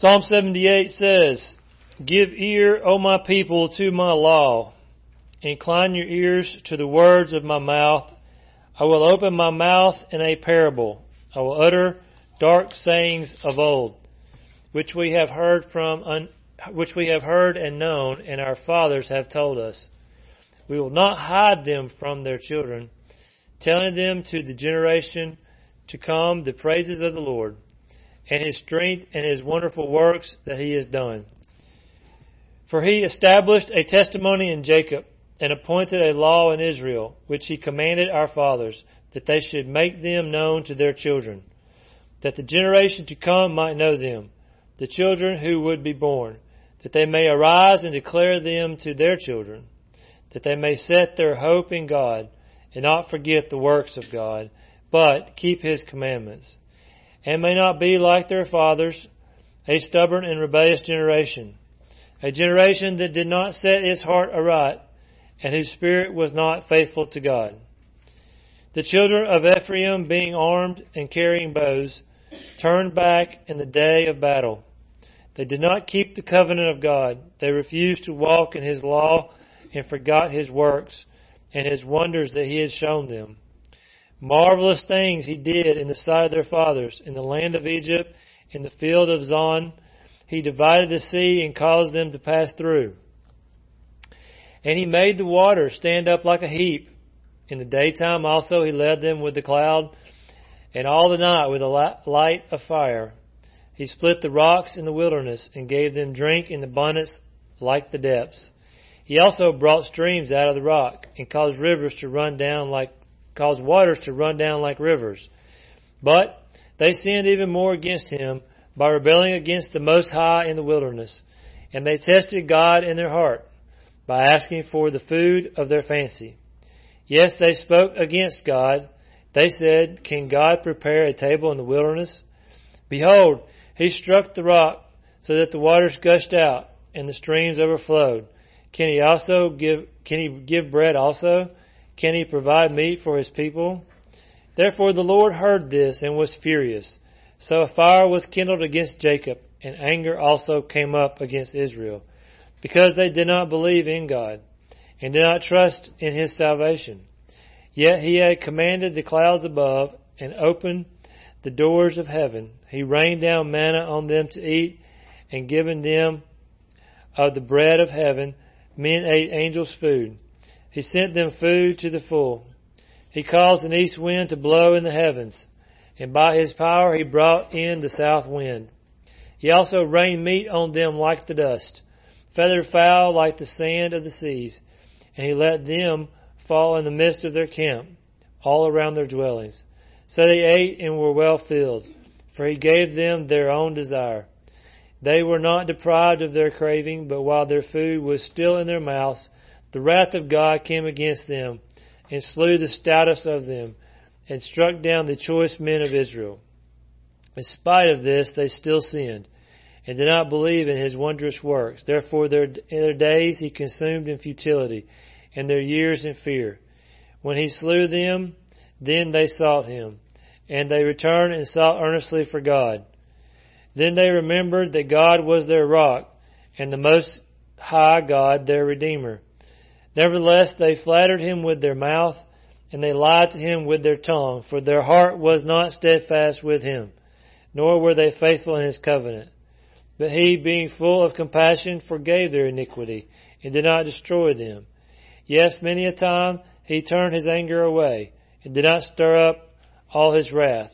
Psalm 78 says, "Give ear, O my people, to my law. Incline your ears to the words of my mouth. I will open my mouth in a parable. I will utter dark sayings of old, which we have heard and known, and our fathers have told us. We will not hide them from their children, telling them to the generation to come the praises of the Lord, and His strength and His wonderful works that He has done. For He established a testimony in Jacob, and appointed a law in Israel, which He commanded our fathers, that they should make them known to their children, that the generation to come might know them, the children who would be born, that they may arise and declare them to their children, that they may set their hope in God, and not forget the works of God, but keep His commandments, and may not be like their fathers, a stubborn and rebellious generation, a generation that did not set its heart aright, and whose spirit was not faithful to God. The children of Ephraim, being armed and carrying bows, turned back in the day of battle. They did not keep the covenant of God. They refused to walk in His law and forgot His works and His wonders that He had shown them. Marvelous things He did in the sight of their fathers, in the land of Egypt, in the field of Zon. He divided the sea and caused them to pass through. And He made the waters stand up like a heap. In the daytime also He led them with the cloud, and all the night with a light of fire. He split the rocks in the wilderness, and gave them drink in abundance like the depths. He also brought streams out of the rock, and caused waters to run down like rivers. But they sinned even more against Him by rebelling against the Most High in the wilderness. And they tested God in their heart by asking for the food of their fancy. Yes, they spoke against God. They said, Can God prepare a table in the wilderness? Behold, He struck the rock so that the waters gushed out and the streams overflowed. Can He give bread also? Can He provide meat for His people? Therefore the Lord heard this and was furious. So a fire was kindled against Jacob, and anger also came up against Israel, because they did not believe in God, and did not trust in His salvation. Yet He had commanded the clouds above, and opened the doors of heaven. He rained down manna on them to eat, and given them of the bread of heaven. Men ate angels' food. He sent them food to the full. He caused an east wind to blow in the heavens, and by His power He brought in the south wind. He also rained meat on them like the dust, feathered fowl like the sand of the seas, and He let them fall in the midst of their camp, all around their dwellings. So they ate and were well filled, for He gave them their own desire. They were not deprived of their craving, but while their food was still in their mouths, the wrath of God came against them, and slew the stoutest of them, and struck down the choice men of Israel. In spite of this, they still sinned, and did not believe in His wondrous works. Therefore their days He consumed in futility, and their years in fear. When He slew them, then they sought Him, and they returned and sought earnestly for God. Then they remembered that God was their rock, and the Most High God their Redeemer. Nevertheless they flattered Him with their mouth, and they lied to Him with their tongue, for their heart was not steadfast with Him, nor were they faithful in His covenant. But He, being full of compassion, forgave their iniquity, and did not destroy them. Yes, many a time He turned His anger away, and did not stir up all His wrath.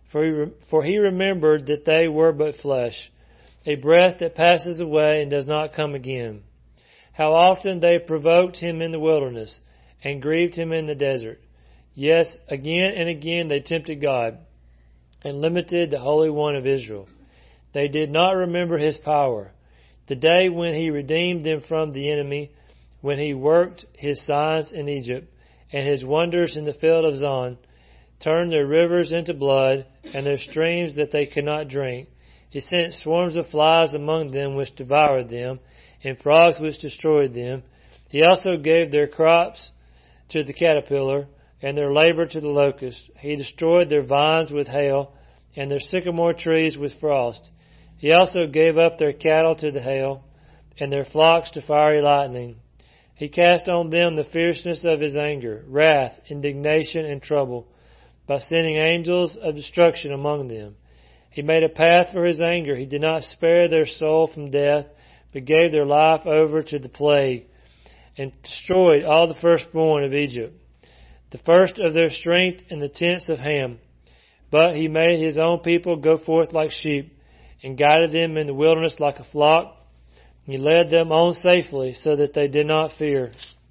For He remembered that they were but flesh, a breath that passes away and does not come again. How often they provoked Him in the wilderness, and grieved Him in the desert. Yes, again and again they tempted God, and limited the Holy One of Israel. They did not remember His power, the day when He redeemed them from the enemy, when He worked His signs in Egypt, and His wonders in the field of Zon, turned their rivers into blood, and their streams that they could not drink. He sent swarms of flies among them, which devoured them, and frogs which destroyed them. He also gave their crops to the caterpillar, and their labor to the locust. He destroyed their vines with hail, and their sycamore trees with frost. He also gave up their cattle to the hail, and their flocks to fiery lightning. He cast on them the fierceness of his anger, wrath, indignation, and trouble, by sending angels of destruction among them. He made a path for his anger. He did not spare their soul from death, but gave their life over to the plague, and destroyed all the firstborn of Egypt, the first of their strength in the tents of Ham. But he made his own people go forth like sheep, and guided them in the wilderness like a flock. He led them on safely, so that they did not fear.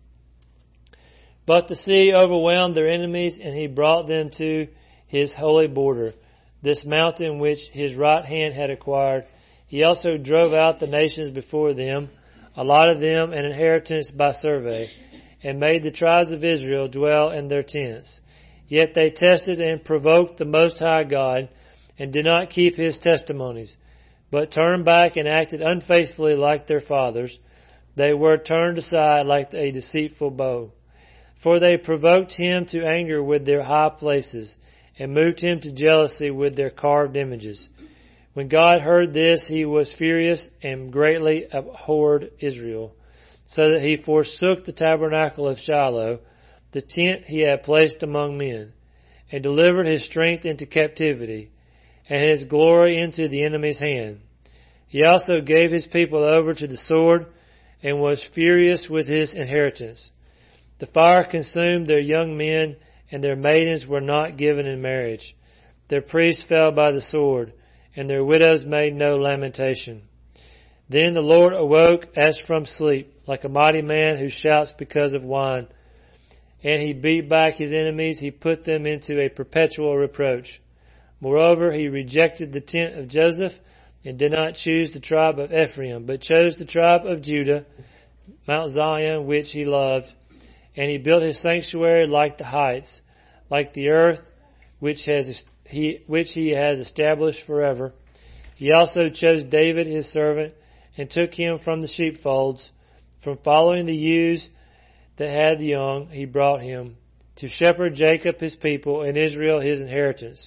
But the sea overwhelmed their enemies, and he brought them to his holy border, this mountain which his right hand had acquired. He also drove out the nations before them, allotted them an inheritance by survey, and made the tribes of Israel dwell in their tents. Yet they tested and provoked the Most High God, and did not keep his testimonies, but turned back and acted unfaithfully like their fathers. They were turned aside like a deceitful bow. For they provoked him to anger with their high places, and moved him to jealousy with their carved images. When God heard this, he was furious and greatly abhorred Israel, so that he forsook the tabernacle of Shiloh, the tent he had placed among men, and delivered his strength into captivity, and his glory into the enemy's hand. He also gave his people over to the sword, and was furious with his inheritance. The fire consumed their young men, and their maidens were not given in marriage. Their priests fell by the sword, and their widows made no lamentation. Then the Lord awoke as from sleep, like a mighty man who shouts because of wine. And he beat back his enemies. He put them into a perpetual reproach. Moreover, he rejected the tent of Joseph, and did not choose the tribe of Ephraim, but chose the tribe of Judah, Mount Zion, which he loved. And he built his sanctuary like the heights, like the earth which he has established forever. He also chose David his servant, and took him from the sheepfolds, from following the ewes that had the young. He brought him to shepherd Jacob his people, and Israel his inheritance.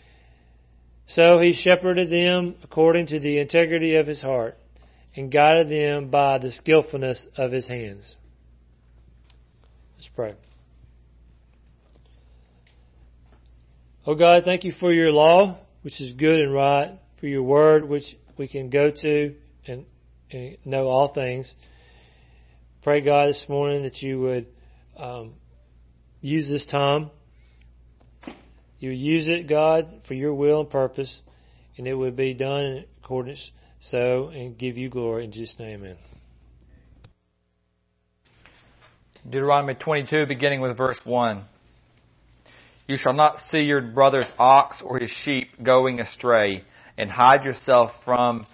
So he shepherded them according to the integrity of his heart, and guided them by the skillfulness of his hands. Let's pray. Oh God, thank you for your law, which is good and right, for your word, which we can go to and know all things. Pray, God, this morning that you would use this time. You would use it, God, for your will and purpose, and it would be done in accordance so, and give you glory. In Jesus' name, amen. Deuteronomy 22, beginning with verse 1. You shall not see your brother's ox or his sheep going astray, and hide yourself from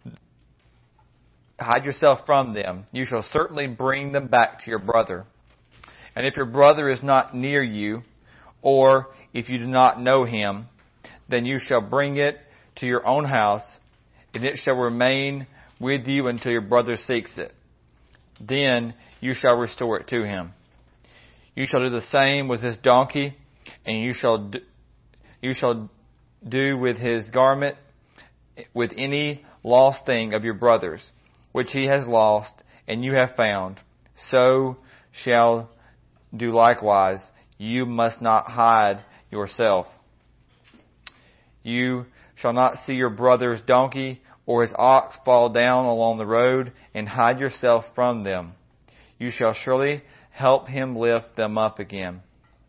them. You shall certainly bring them back to your brother. And if your brother is not near you, or if you do not know him, then you shall bring it to your own house, and it shall remain with you until your brother seeks it. Then you shall restore it to him. You shall do the same with his donkey, and you shall do with his garment, with any lost thing of your brother's, which he has lost, and you have found. So shall do likewise. You must not hide yourself. You shall not see your brother's donkey or his ox fall down along the road, and hide yourself from them. You shall surely help him lift them up again.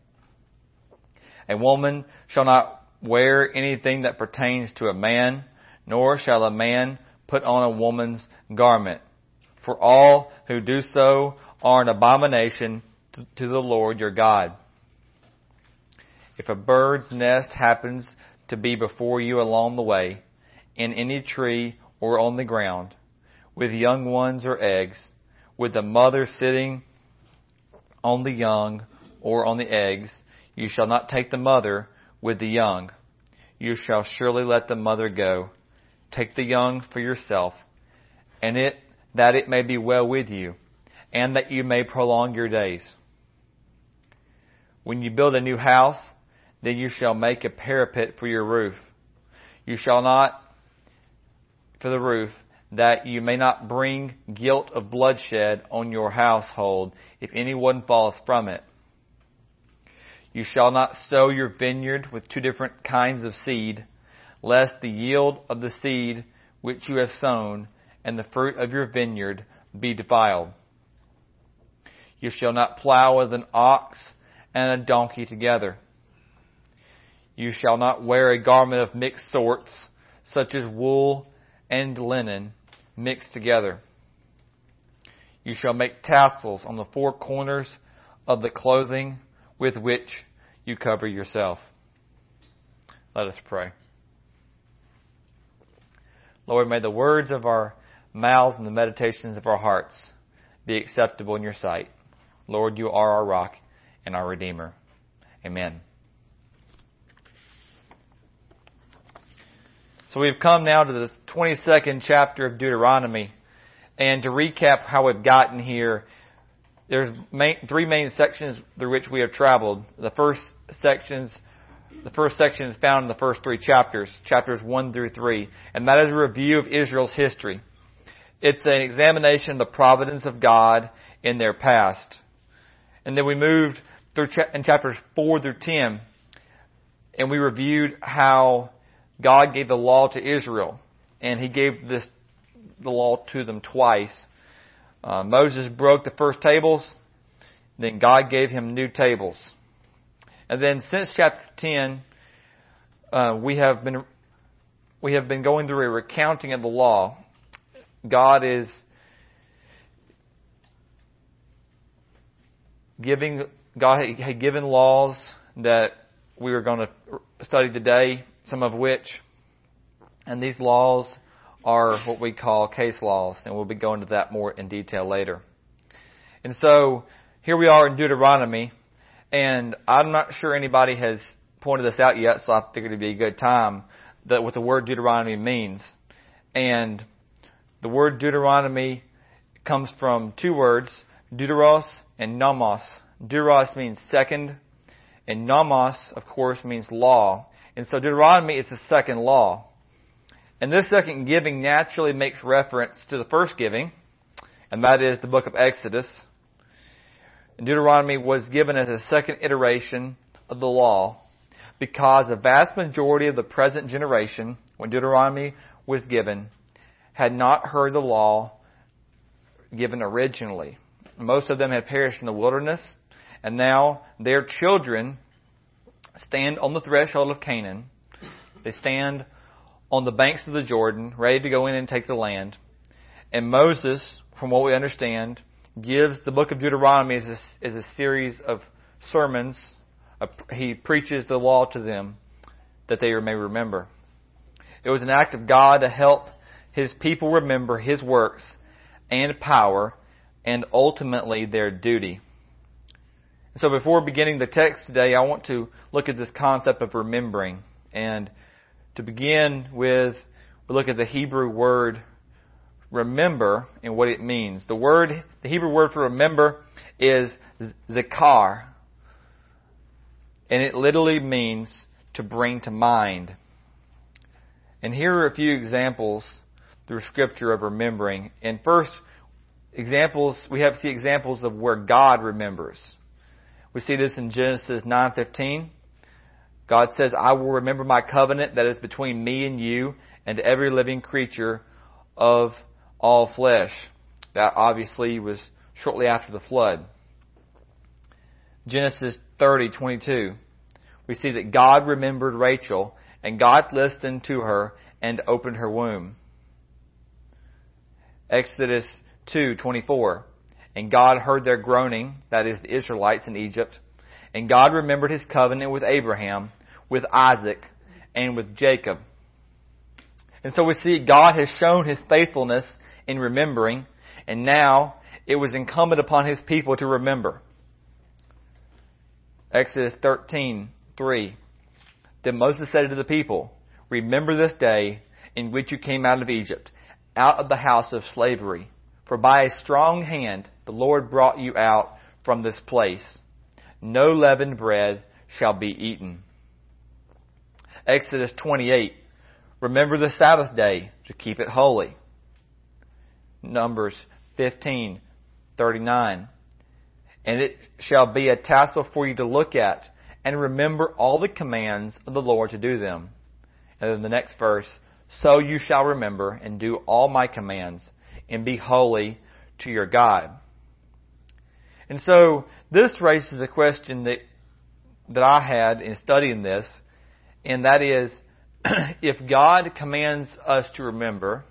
A woman shall not wear anything that pertains to a man, nor shall a man put on a woman's garment. For all who do so are an abomination to the Lord your God. If a bird's nest happens to be before you along the way, in any tree or on the ground, with young ones or eggs, with the mother sitting on the young or on the eggs, you shall not take the mother with the young. You shall surely let the mother go. Take the young for yourself, and that it may be well with you, and that you may prolong your days. When you build a new house, then you shall make a parapet for your roof. You shall not for the roof, that you may not bring guilt of bloodshed on your household if anyone falls from it. You shall not sow your vineyard with two different kinds of seed, lest the yield of the seed which you have sown and the fruit of your vineyard be defiled. You shall not plow with an ox and a donkey together. You shall not wear a garment of mixed sorts, such as wool and linen mixed together. You shall make tassels on the four corners of the clothing with which you cover yourself. Let us pray. Lord, may the words of our mouths and the meditations of our hearts be acceptable in your sight. Lord, you are our rock and our Redeemer. Amen. So we've come now to the 22nd chapter of Deuteronomy. And to recap how we've gotten here, there's three main sections through which we have traveled. The first section is found in the first three chapters, chapters 1 through 3. And that is a review of Israel's history. It's an examination of the providence of God in their past. And then we moved through in chapters 4 through 10, and we reviewed how God gave the law to Israel, and He gave the law to them twice. Moses broke the first tables, then God gave him new tables. And then since chapter 10, we have been going through a recounting of the law. God had given laws that we are going to study today, some of which, and these laws are what we call case laws, and we'll be going to that more in detail later. And so, here we are in Deuteronomy, and I'm not sure anybody has pointed this out yet, so I figured it'd be a good time, that what the word Deuteronomy means. And the word Deuteronomy comes from two words, deuteros and nomos. Deuteros means second, and nomos, of course, means law. And so Deuteronomy is the second law. And this second giving naturally makes reference to the first giving, and that is the book of Exodus. And Deuteronomy was given as a second iteration of the law because a vast majority of the present generation, when Deuteronomy was given, had not heard the law given originally. Most of them had perished in the wilderness, and now their children stand on the threshold of Canaan. They stand on the banks of the Jordan, ready to go in and take the land. And Moses, from what we understand, gives the book of Deuteronomy as a series of sermons. He preaches the law to them that they may remember. It was an act of God to help His people remember His works and power and ultimately their duty. So before beginning the text today, I want to look at this concept of remembering. And to begin with, we look at the Hebrew word remember and what it means. The Hebrew word for remember is zakar. And it literally means to bring to mind. And here are a few examples through Scripture of remembering. And first, we see examples of where God remembers. We see this in Genesis 9:15. God says, I will remember my covenant that is between me and you and every living creature of all flesh. That obviously was shortly after the flood. Genesis 30:22. We see that God remembered Rachel, and God listened to her and opened her womb. Exodus 2:24. And God heard their groaning, that is the Israelites in Egypt. And God remembered His covenant with Abraham, with Isaac, and with Jacob. And so we see God has shown His faithfulness in remembering, and now it was incumbent upon His people to remember. Exodus 13:3. Then Moses said to the people, remember this day in which you came out of Egypt, out of the house of slavery. For by a strong hand the Lord brought you out from this place. No leavened bread shall be eaten. Exodus 28, Remember the Sabbath day to keep it holy. Numbers 15:39. And it shall be a tassel for you to look at, and remember all the commands of the Lord to do them. And then the next verse, so you shall remember and do all my commands, and be holy to your God. And so this raises a question that I had in studying this, and that is, if God commands us to remember,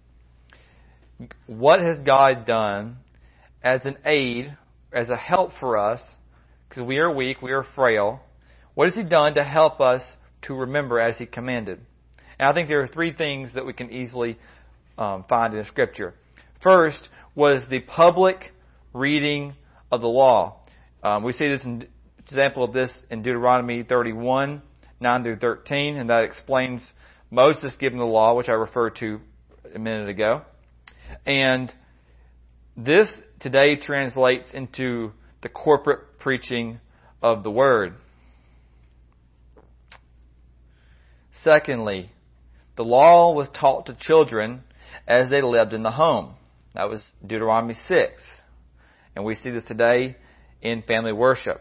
what has God done as an aid, as a help for us, because we are weak, we are frail, what has He done to help us to remember as He commanded? And I think there are three things that we can easily find in the Scripture. First was the public reading of the law. We see this example of this in Deuteronomy 31, 9 through 13, and that explains Moses giving the law, which I referred to a minute ago. And this today translates into the corporate preaching of the Word. Secondly, the law was taught to children as they lived in the home. That was Deuteronomy 6. And we see this today in family worship.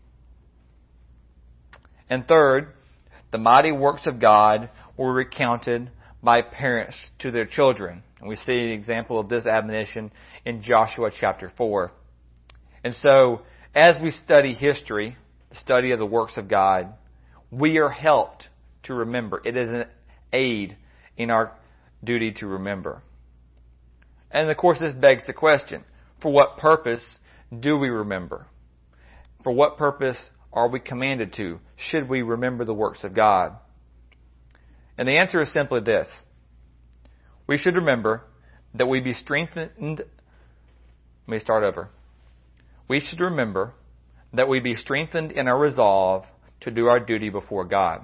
And third, the mighty works of God were recounted by parents to their children. And we see an example of this admonition in Joshua chapter 4. And so, as we study history, the study of the works of God, we are helped to remember. It is an aid in our duty to remember. And of course, this begs the question, for what purpose do we remember? For what purpose are we commanded to? Should we remember the works of God? And the answer is simply this. We should remember that we be strengthened. Let me start over. We should remember that we be strengthened in our resolve to do our duty before God.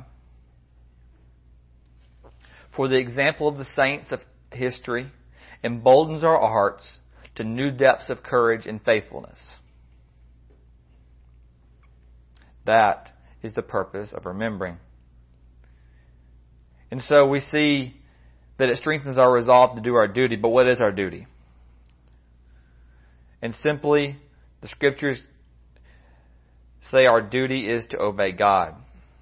For the example of the saints of history emboldens our hearts to new depths of courage and faithfulness. That is the purpose of remembering. And so we see that it strengthens our resolve to do our duty. But what is our duty? And simply, the Scriptures say our duty is to obey God.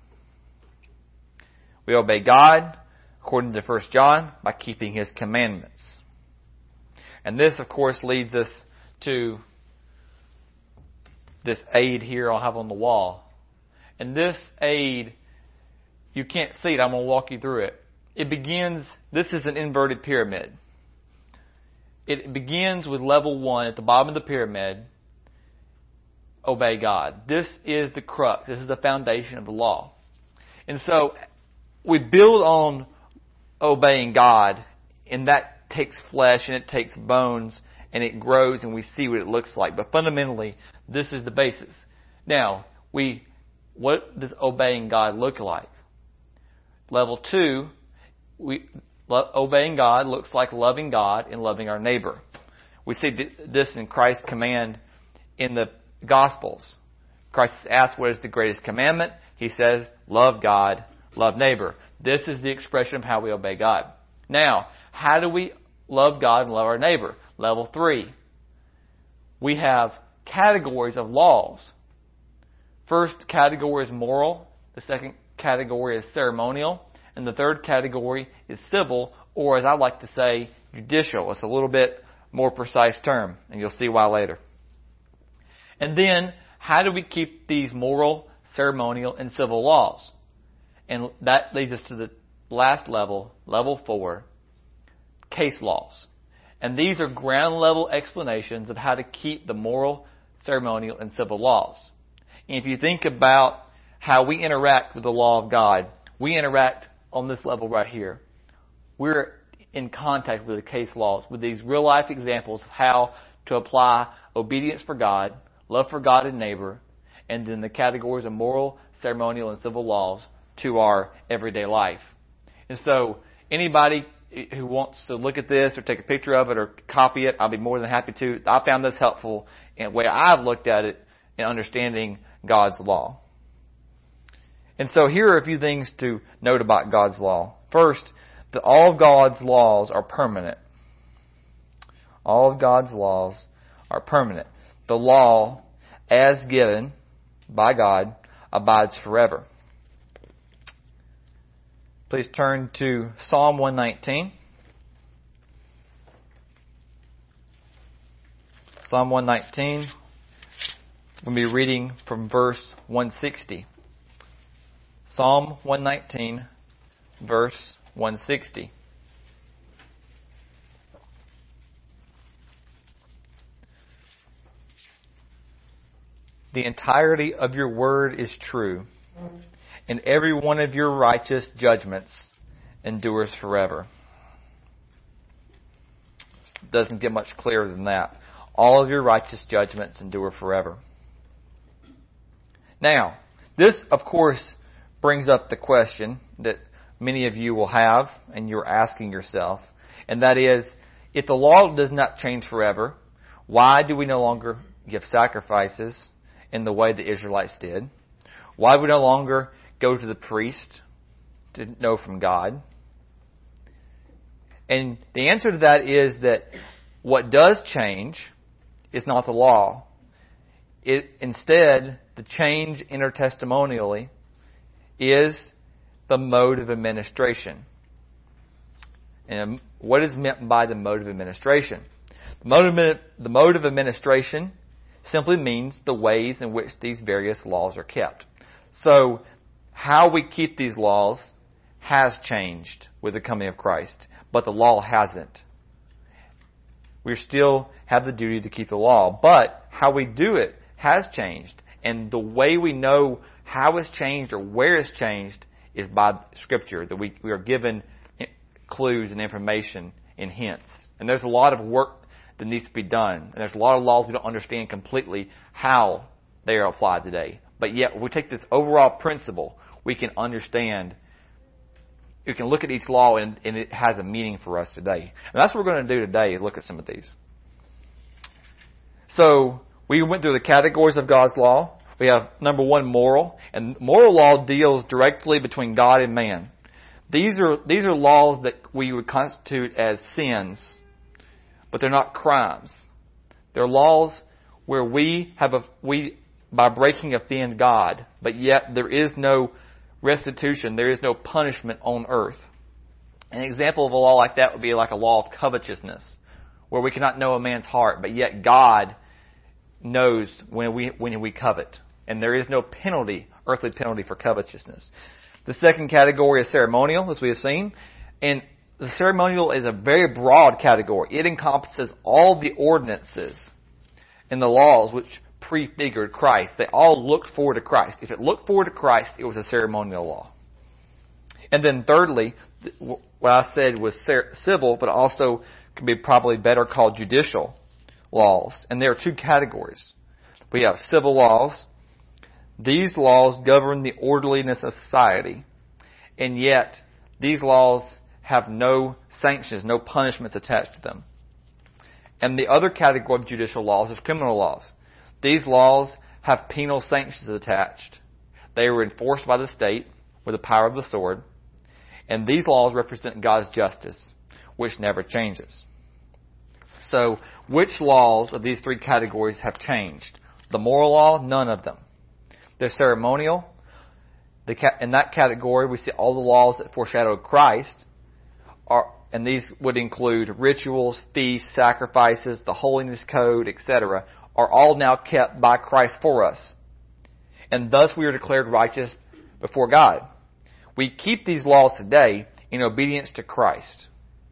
We obey God, according to 1 John, by keeping His commandments. And this, of course, leads us to this aid here I'll have on the wall. And this aid, you can't see it. I'm going to walk you through it. It begins, this is an inverted pyramid. It begins with level 1 at the bottom of the pyramid. Obey God. This is the crux. This is the foundation of the law. And so we build on obeying God, and that takes flesh and it takes bones and it grows and we see what it looks like. But fundamentally, this is the basis. Now, what does obeying God look like? Level 2, obeying God looks like loving God and loving our neighbor. We see this in Christ's command in the Gospels. Christ is asked what is the greatest commandment. He says, love God, love neighbor. This is the expression of how we obey God. Now, how do we love God and love our neighbor? Level 3. We have categories of laws. First category is moral. The second category is ceremonial. And the third category is civil, or as I like to say, judicial. It's a little bit more precise term, and you'll see why later. And then, how do we keep these moral, ceremonial, and civil laws? And that leads us to the last level, level 4, case laws. And these are ground level explanations of how to keep the moral, ceremonial, and civil laws. And if you think about how we interact with the law of God, we interact on this level right here. We're in contact with the case laws, with these real life examples of how to apply obedience for God, love for God and neighbor, and then the categories of moral, ceremonial, and civil laws to our everyday life. And so anybody who wants to look at this or take a picture of it or copy it, I'll be more than happy to. I found this helpful in the way I've looked at it in understanding God's law. And so here are a few things to note about God's law. First, that all of God's laws are permanent. All of God's laws are permanent. The law, as given by God, abides forever. Please turn to Psalm 119. Psalm 119. We'll be reading from verse 160. Psalm 119, verse 160. The entirety of your word is true, and every one of your righteous judgments endures forever. Doesn't get much clearer than that. All of your righteous judgments endure forever. Now, this, of course, brings up the question that many of you will have, and you're asking yourself, and that is, if the law does not change forever, why do we no longer give sacrifices in the way the Israelites did? Why do we no longer go to the priest to know from God? And the answer to that is that what does change is not the law. Instead, the change intertestamentarily is the mode of administration. And what is meant by the mode of administration? The mode of administration simply means the ways in which these various laws are kept. So, how we keep these laws has changed with the coming of Christ, but the law hasn't. We still have the duty to keep the law, but how we do it has changed. And the way we know how it's changed or where it's changed is by Scripture, that we are given clues and information and hints. And there's a lot of work that needs to be done. And there's a lot of laws we don't understand completely how they are applied today. But yet, if we take this overall principle, we can understand, we can look at each law and it has a meaning for us today. And that's what we're going to do today, look at some of these. So, we went through the categories of God's law. We have, number one, moral. And moral law deals directly between God and man. These are laws that we would constitute as sins, but they're not crimes. They're laws where we by breaking offend God, but yet there is no restitution, there is no punishment on earth. An example of a law like that would be like a law of covetousness, where we cannot know a man's heart, but yet God knows when we covet. And there is no penalty, earthly penalty for covetousness. The second category is ceremonial, as we have seen. And the ceremonial is a very broad category. It encompasses all the ordinances and the laws which prefigured Christ. They all looked forward to Christ. If it looked forward to Christ, it was a ceremonial law. And then thirdly, what I said was civil, but also could be probably better called judicial laws. And there are two categories. We have civil laws. These laws govern the orderliness of society. And yet, these laws have no sanctions, no punishments attached to them. And the other category of judicial laws is criminal laws. These laws have penal sanctions attached. They were enforced by the state with the power of the sword. And these laws represent God's justice, which never changes. So, which laws of these three categories have changed? The moral law, none of them. They're ceremonial. In that category, we see all the laws that foreshadow Christ, and these would include rituals, feasts, sacrifices, the holiness code, etc., are all now kept by Christ for us. And thus we are declared righteous before God. We keep these laws today in obedience to Christ.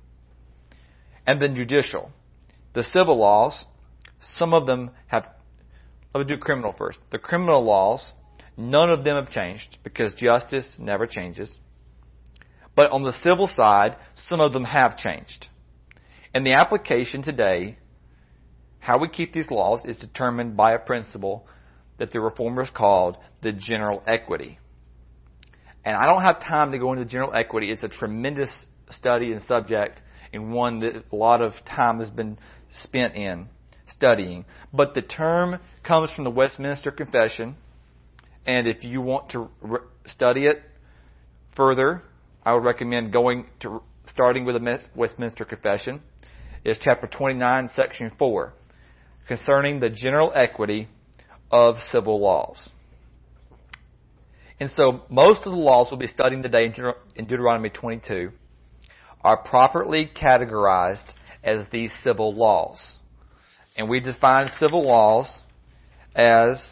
And then judicial. The civil laws, some of them have... Let me do criminal first. The criminal laws, none of them have changed because justice never changes. But on the civil side, some of them have changed. And the application today, how we keep these laws, is determined by a principle that the Reformers called the general equity. And I don't have time to go into general equity. It's a tremendous study and subject, and one that a lot of time has been spent in studying. But the term comes from the Westminster Confession, and if you want to study it further, I would recommend going to starting with the Westminster Confession, is chapter 29, section 4, concerning the general equity of civil laws. And so most of the laws we'll be studying today in Deuteronomy 22 are properly categorized as these civil laws. And we define civil laws as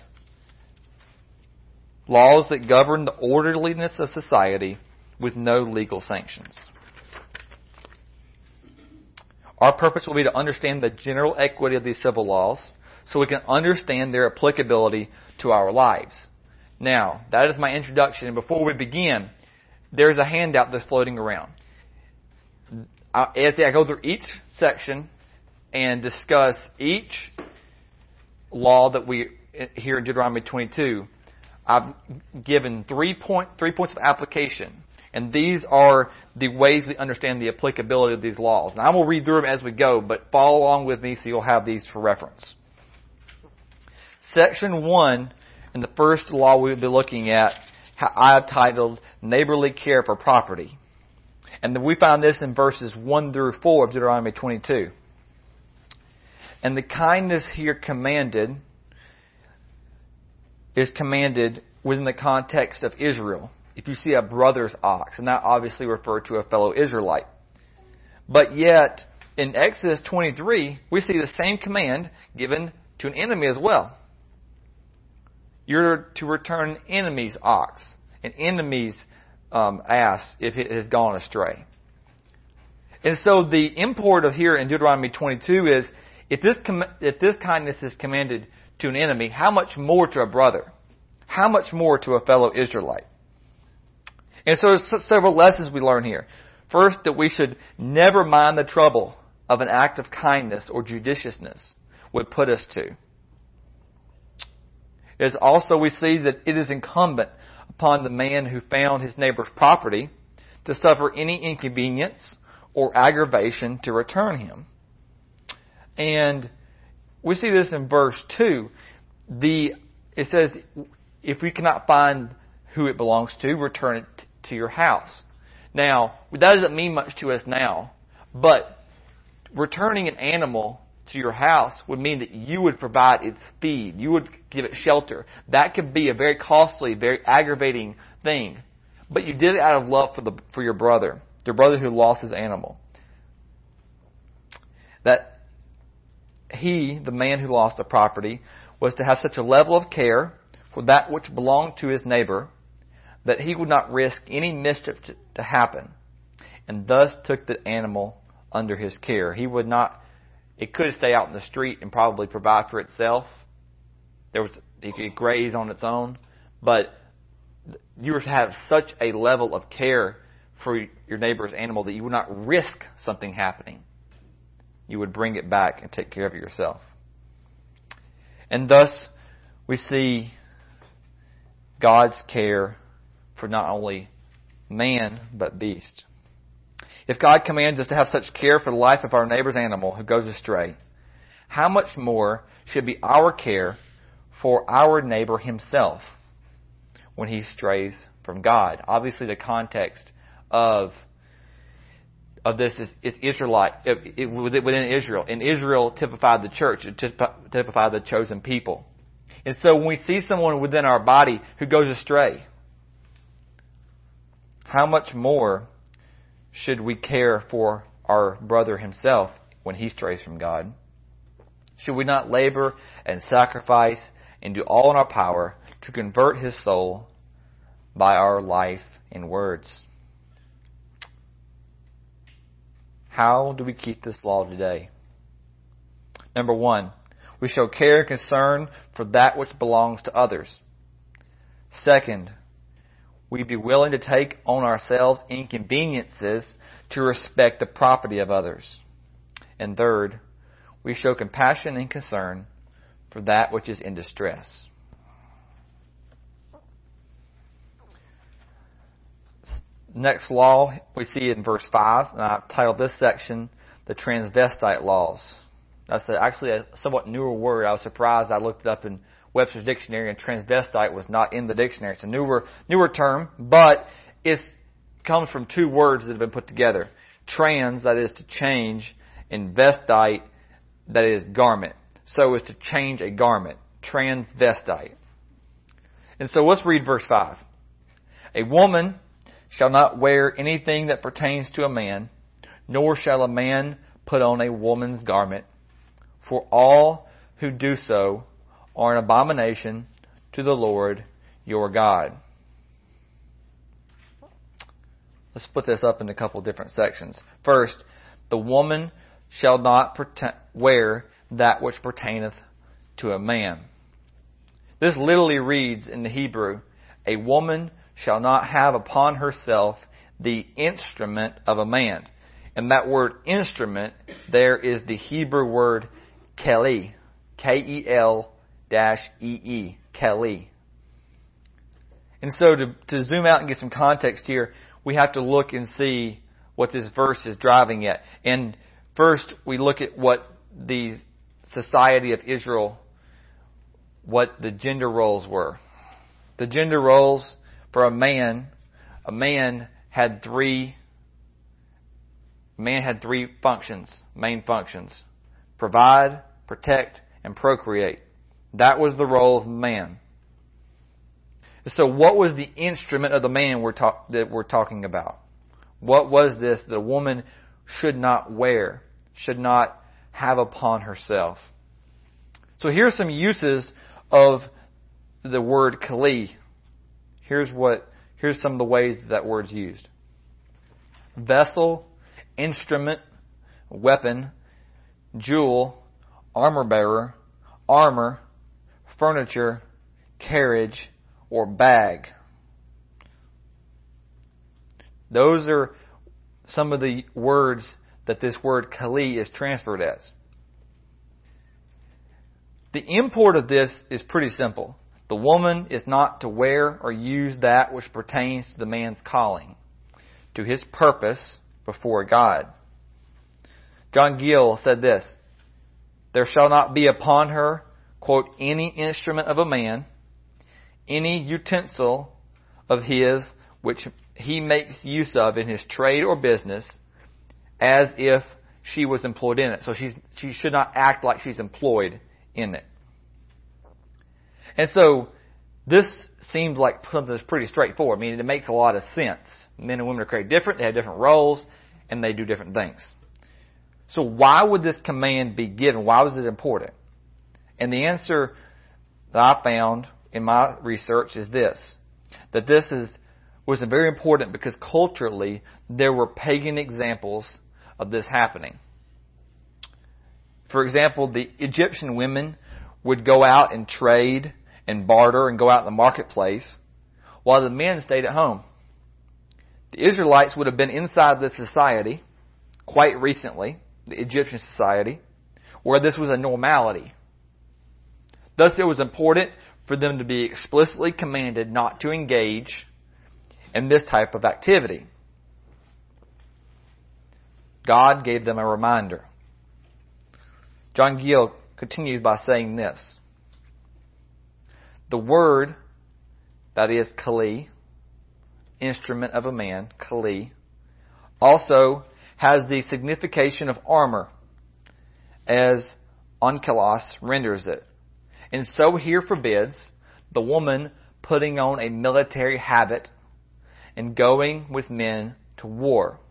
laws that govern the orderliness of society with no legal sanctions. Our purpose will be to understand the general equity of these civil laws so we can understand their applicability to our lives. Now, that is my introduction, and before we begin, there's a handout that's floating around. As I go through each section and discuss each law that we hear in Deuteronomy 22, I've given 3 points of application. And these are the ways we understand the applicability of these laws. And I will read through them as we go, but follow along with me so you'll have these for reference. Section 1, and the first law we'll be looking at, I titled Neighborly Care for Property. And then we find this in verses 1 through 4 of Deuteronomy 22. And the kindness here is commanded within the context of Israel. If you see a brother's ox, and that obviously referred to a fellow Israelite. But yet, in Exodus 23, we see the same command given to an enemy as well. You're to return an enemy's ox, an enemy's ass, if it has gone astray. And so the import of here in Deuteronomy 22 is, if this kindness is commanded to an enemy, how much more to a brother? How much more to a fellow Israelite? And so there's several lessons we learn here. First, that we should never mind the trouble of an act of kindness or judiciousness would put us to. As also we see that it is incumbent upon the man who found his neighbor's property to suffer any inconvenience or aggravation to return him. And we see this in verse 2. It says, if we cannot find who it belongs to, return it to your house. Now, that doesn't mean much to us now, but returning an animal to your house would mean that you would provide its feed. You would give it shelter. That could be a very costly, very aggravating thing. But you did it out of love for your brother, the brother who lost his animal. That he, the man who lost the property, was to have such a level of care for that which belonged to his neighbor that he would not risk any mischief to happen, and thus took the animal under his care. It could stay out in the street and probably provide for itself. It could graze on its own, but you were to have such a level of care for your neighbor's animal that you would not risk something happening. You would bring it back and take care of it yourself. And thus, we see God's care for not only man, but beast. If God commands us to have such care for the life of our neighbor's animal who goes astray, how much more should be our care for our neighbor himself when he strays from God? Obviously, the context of this is Israelite, within Israel. And Israel typified the church. It typified the chosen people. And so when we see someone within our body who goes astray, how much more should we care for our brother himself when he strays from God? Should we not labor and sacrifice and do all in our power to convert his soul by our life and words? How do we keep this law today? Number 1, we show care and concern for that which belongs to others. Second, we be willing to take on ourselves inconveniences to respect the property of others. And third, we show compassion and concern for that which is in distress. Next law we see in verse 5, and I've titled this section, the transvestite laws. That's actually a somewhat newer word. I was surprised. I looked it up in Webster's dictionary, and transvestite was not in the dictionary. It's a newer term, but it comes from two words that have been put together. trans, that is to change, and vestite, that is garment. So is to change a garment. Transvestite. And so let's read verse 5. A woman shall not wear anything that pertains to a man, nor shall a man put on a woman's garment. For all who do so are an abomination to the Lord your God. Let's split this up into a couple different sections. First, the woman shall not wear that which pertaineth to a man. This literally reads in the Hebrew, a woman shall not have upon herself the instrument of a man. And that word instrument there is the Hebrew word keli. K-E-L-E-E. Keli. And so to zoom out and get some context here, we have to look and see what this verse is driving at. And first, we look at what the society of Israel, what the gender roles were. The gender roles for a man had three functions, main functions. Provide, protect, and procreate. That was the role of man. So what was the instrument of the man that we're talking about? What was this that a woman should not wear, should not have upon herself? So here's some uses of the word kali. Here's some of the ways that word's used. Vessel, instrument, weapon, jewel, armor bearer, armor, furniture, carriage, or bag. Those are some of the words that this word kali is transferred as. The import of this is pretty simple. The woman is not to wear or use that which pertains to the man's calling, to his purpose before God. John Gill said this, there shall not be upon her, quote, any instrument of a man, any utensil of his which he makes use of in his trade or business, as if she was employed in it. So she should not act like she's employed in it. And so this seems like something that's pretty straightforward. I mean, it makes a lot of sense. Men and women are created different. They have different roles, and they do different things. So why would this command be given? Why was it important? And the answer that I found in my research is this, that this was very important because culturally there were pagan examples of this happening. For example, the Egyptian women would go out and trade and barter and go out in the marketplace while the men stayed at home. The Israelites would have been inside this society quite recently, the Egyptian society, where this was a normality. Thus, it was important for them to be explicitly commanded not to engage in this type of activity. God gave them a reminder. John Gill continues by saying this. The word, that is kali, instrument of a man, kali, also has the signification of armor, as onkelos renders it. And so here forbids the woman putting on a military habit and going with men to war.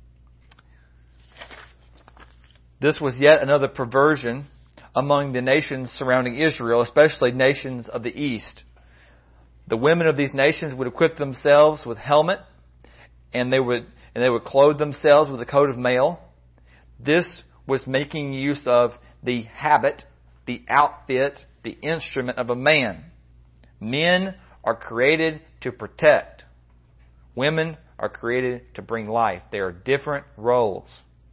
This was yet another perversion among the nations surrounding Israel, especially nations of the East. The women of these nations would equip themselves with helmet, and they would clothe themselves with a coat of mail. This was making use of the habit, the outfit, the instrument of a man. Men are created to protect. Women are created to bring life. They are different roles.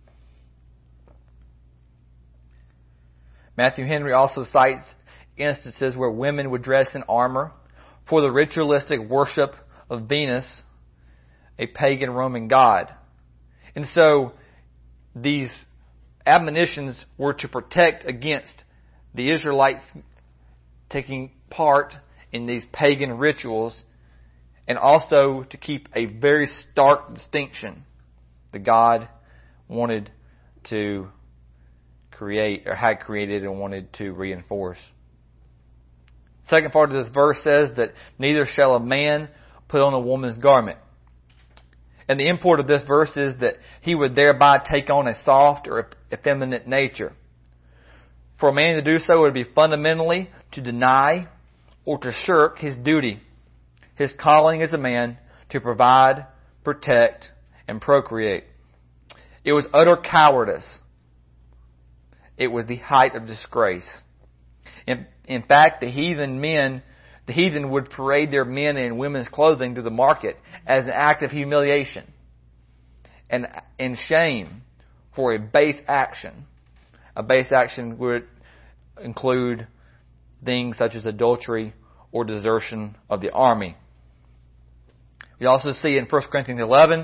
Matthew Henry also cites instances where women would dress in armor for the ritualistic worship of Venus, a pagan Roman god. And so these admonitions were to protect against the Israelites taking part in these pagan rituals, and also to keep a very stark distinction, the God wanted to create, or had created and wanted to reinforce. Second part of this verse says that neither shall a man put on a woman's garment. And the import of this verse is that he would thereby take on a soft or effeminate nature. For a man to do so would be fundamentally to deny or to shirk his duty, his calling as a man to provide, protect, and procreate. It was utter cowardice. It was the height of disgrace. In fact, the heathen would parade their men in women's clothing to the market as an act of humiliation and shame for a base action. A base action would include things such as adultery or desertion of the army. We also see in 1 Corinthians 11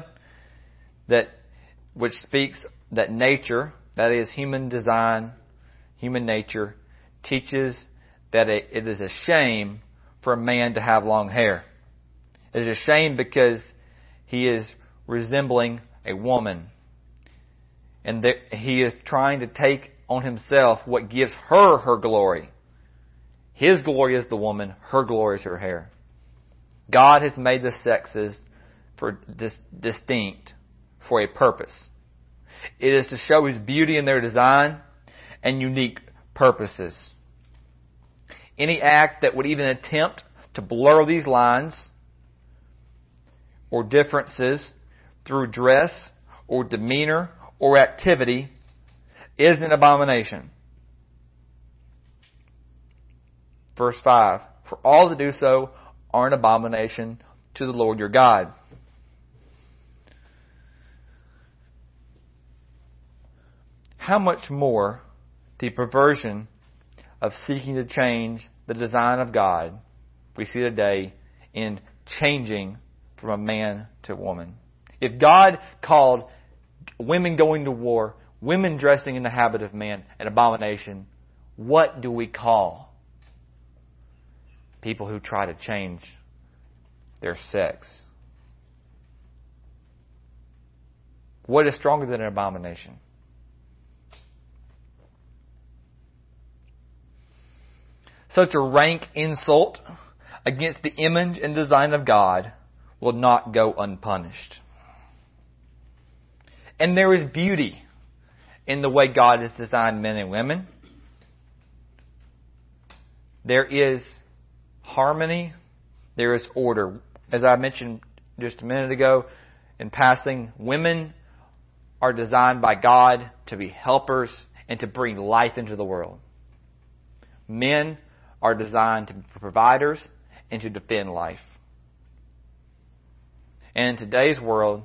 which speaks that nature, that is human design, human nature, teaches that it is a shame for a man to have long hair. It is a shame because he is resembling a woman. And that he is trying to take on himself what gives her glory. His glory is the woman, her glory is her hair. God has made the sexes distinct for a purpose. It is to show His beauty in their design and unique purposes. Any act that would even attempt to blur these lines or differences through dress or demeanor or activity is an abomination. Verse 5, for all that do so are an abomination to the Lord your God. How much more the perversion of seeking to change the design of God we see today in changing from a man to a woman. If God called women going to war, women dressing in the habit of man, an abomination, what do we call people who try to change their sex? What is stronger than an abomination? Such a rank insult against the image and design of God will not go unpunished. And there is beauty in the way God has designed men and women. There is harmony. There is order. As I mentioned just a minute ago in passing, women are designed by God to be helpers and to bring life into the world. Men are designed to be providers and to defend life. And in today's world,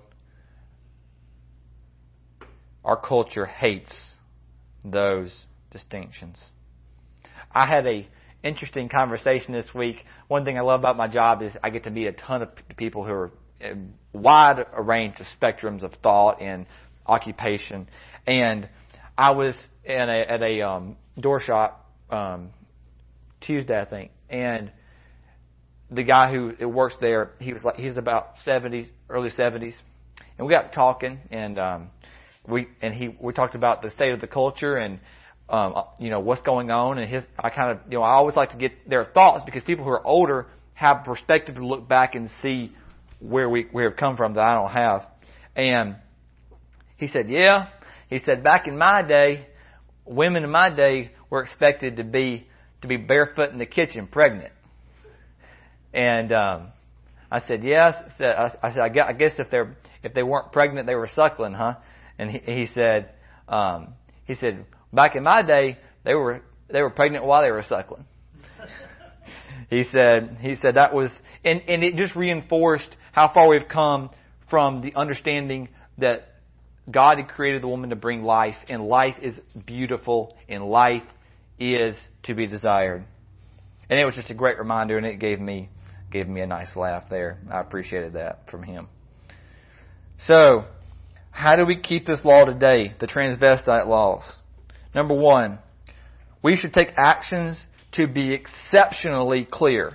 our culture hates those distinctions. I had an interesting conversation this week. One thing I love about my job is I get to meet a ton of people who are a wide range of spectrums of thought and occupation. And I was at a door shop Tuesday, I think, and the guy who works there, he's about 70s, early 70s, and we got talking, and we talked about the state of the culture and what's going on, and I always like to get their thoughts because people who are older have a perspective to look back and see where we have come from that I don't have. And he said, back in my day, women in my day were expected to be barefoot in the kitchen, pregnant. And I said, yes. I guess if they weren't pregnant, they were suckling, huh? And he said, back in my day, they were pregnant while they were suckling. He said that was, and it just reinforced how far we've come from the understanding that God had created the woman to bring life, and life is beautiful, and life is to be desired. And it was just a great reminder, and it gave me a nice laugh there. I appreciated that from him. So, how do we keep this law today, the transvestite laws? Number one, we should take actions to be exceptionally clear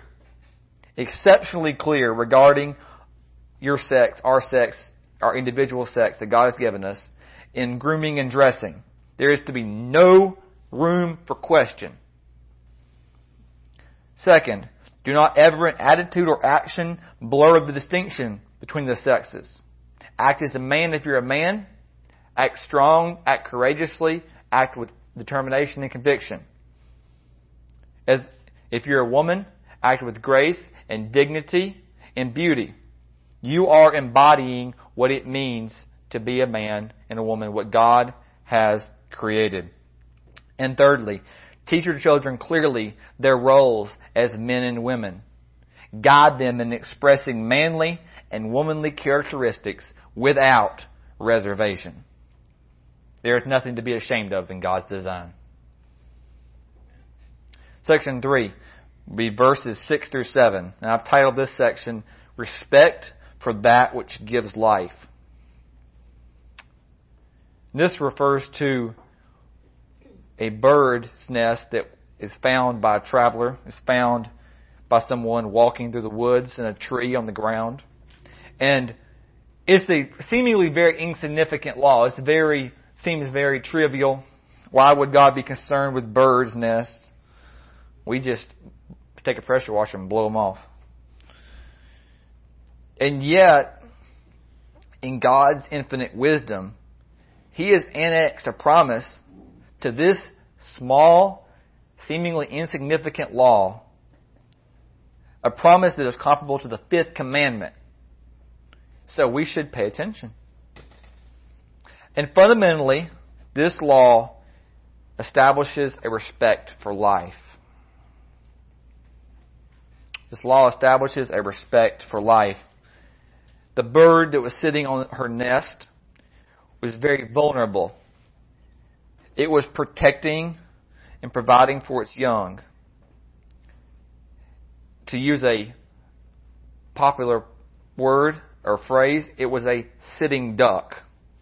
regarding your sex, our individual sex that God has given us, in grooming and dressing. There is to be no room for question. Second, do not ever in attitude or action blur the distinction between the sexes. Act as a man if you're a man. Act strong, act courageously, act with determination and conviction. As if you're a woman, act with grace and dignity and beauty. You are embodying what it means to be a man and a woman, what God has created. And thirdly, teach your children clearly their roles as men and women. Guide them in expressing manly and womanly characteristics without reservation. There is nothing to be ashamed of in God's design. Section 3 will be verses 6 through 7. And I've titled this section, Respect for That Which Gives Life. This refers to a bird's nest that is found by a traveler, is found by someone walking through the woods in a tree on the ground. And it's a seemingly very insignificant law. Seems very trivial. Why would God be concerned with birds' nests? We just take a pressure washer and blow them off. And yet, in God's infinite wisdom, He has annexed a promise to this small, seemingly insignificant law, a promise that is comparable to the fifth commandment. So we should pay attention. And fundamentally, this law establishes a respect for life. This law establishes a respect for life. The bird that was sitting on her nest was very vulnerable. It was protecting and providing for its young. To use a popular word or phrase, it was a sitting duck.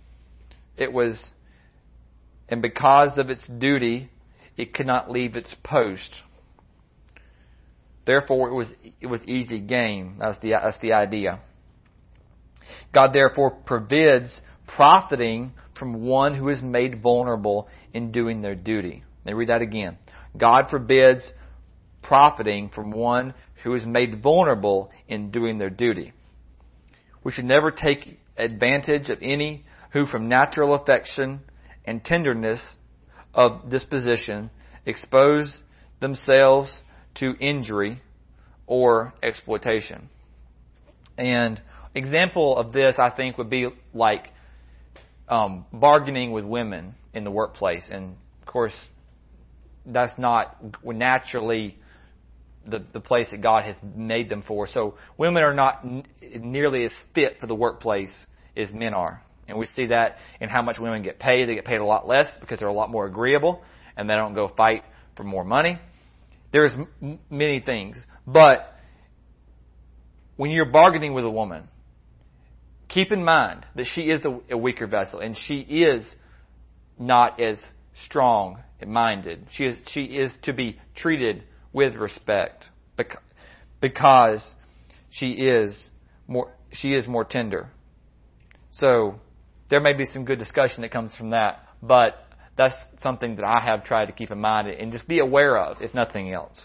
And because of its duty, it could not leave its post. Therefore, it was easy game. That's the idea. God therefore forbids profiting from one who is made vulnerable in doing their duty. Let me read that again. God forbids profiting from one who is made vulnerable in doing their duty. We should never take advantage of any who from natural affection and tenderness of disposition expose themselves to injury or exploitation. And example of this, I think, would be like bargaining with women in the workplace. And of course, that's not naturally the place that God has made them for. So women are not nearly as fit for the workplace as men are. And we see that in how much women get paid. They get paid a lot less because they're a lot more agreeable and they don't go fight for more money. There's many things. But when you're bargaining with a woman, keep in mind that she is a weaker vessel and she is not as strong-minded. She is to be treated with respect because she is more tender. So there may be some good discussion that comes from that, but that's something that I have tried to keep in mind and just be aware of, if nothing else.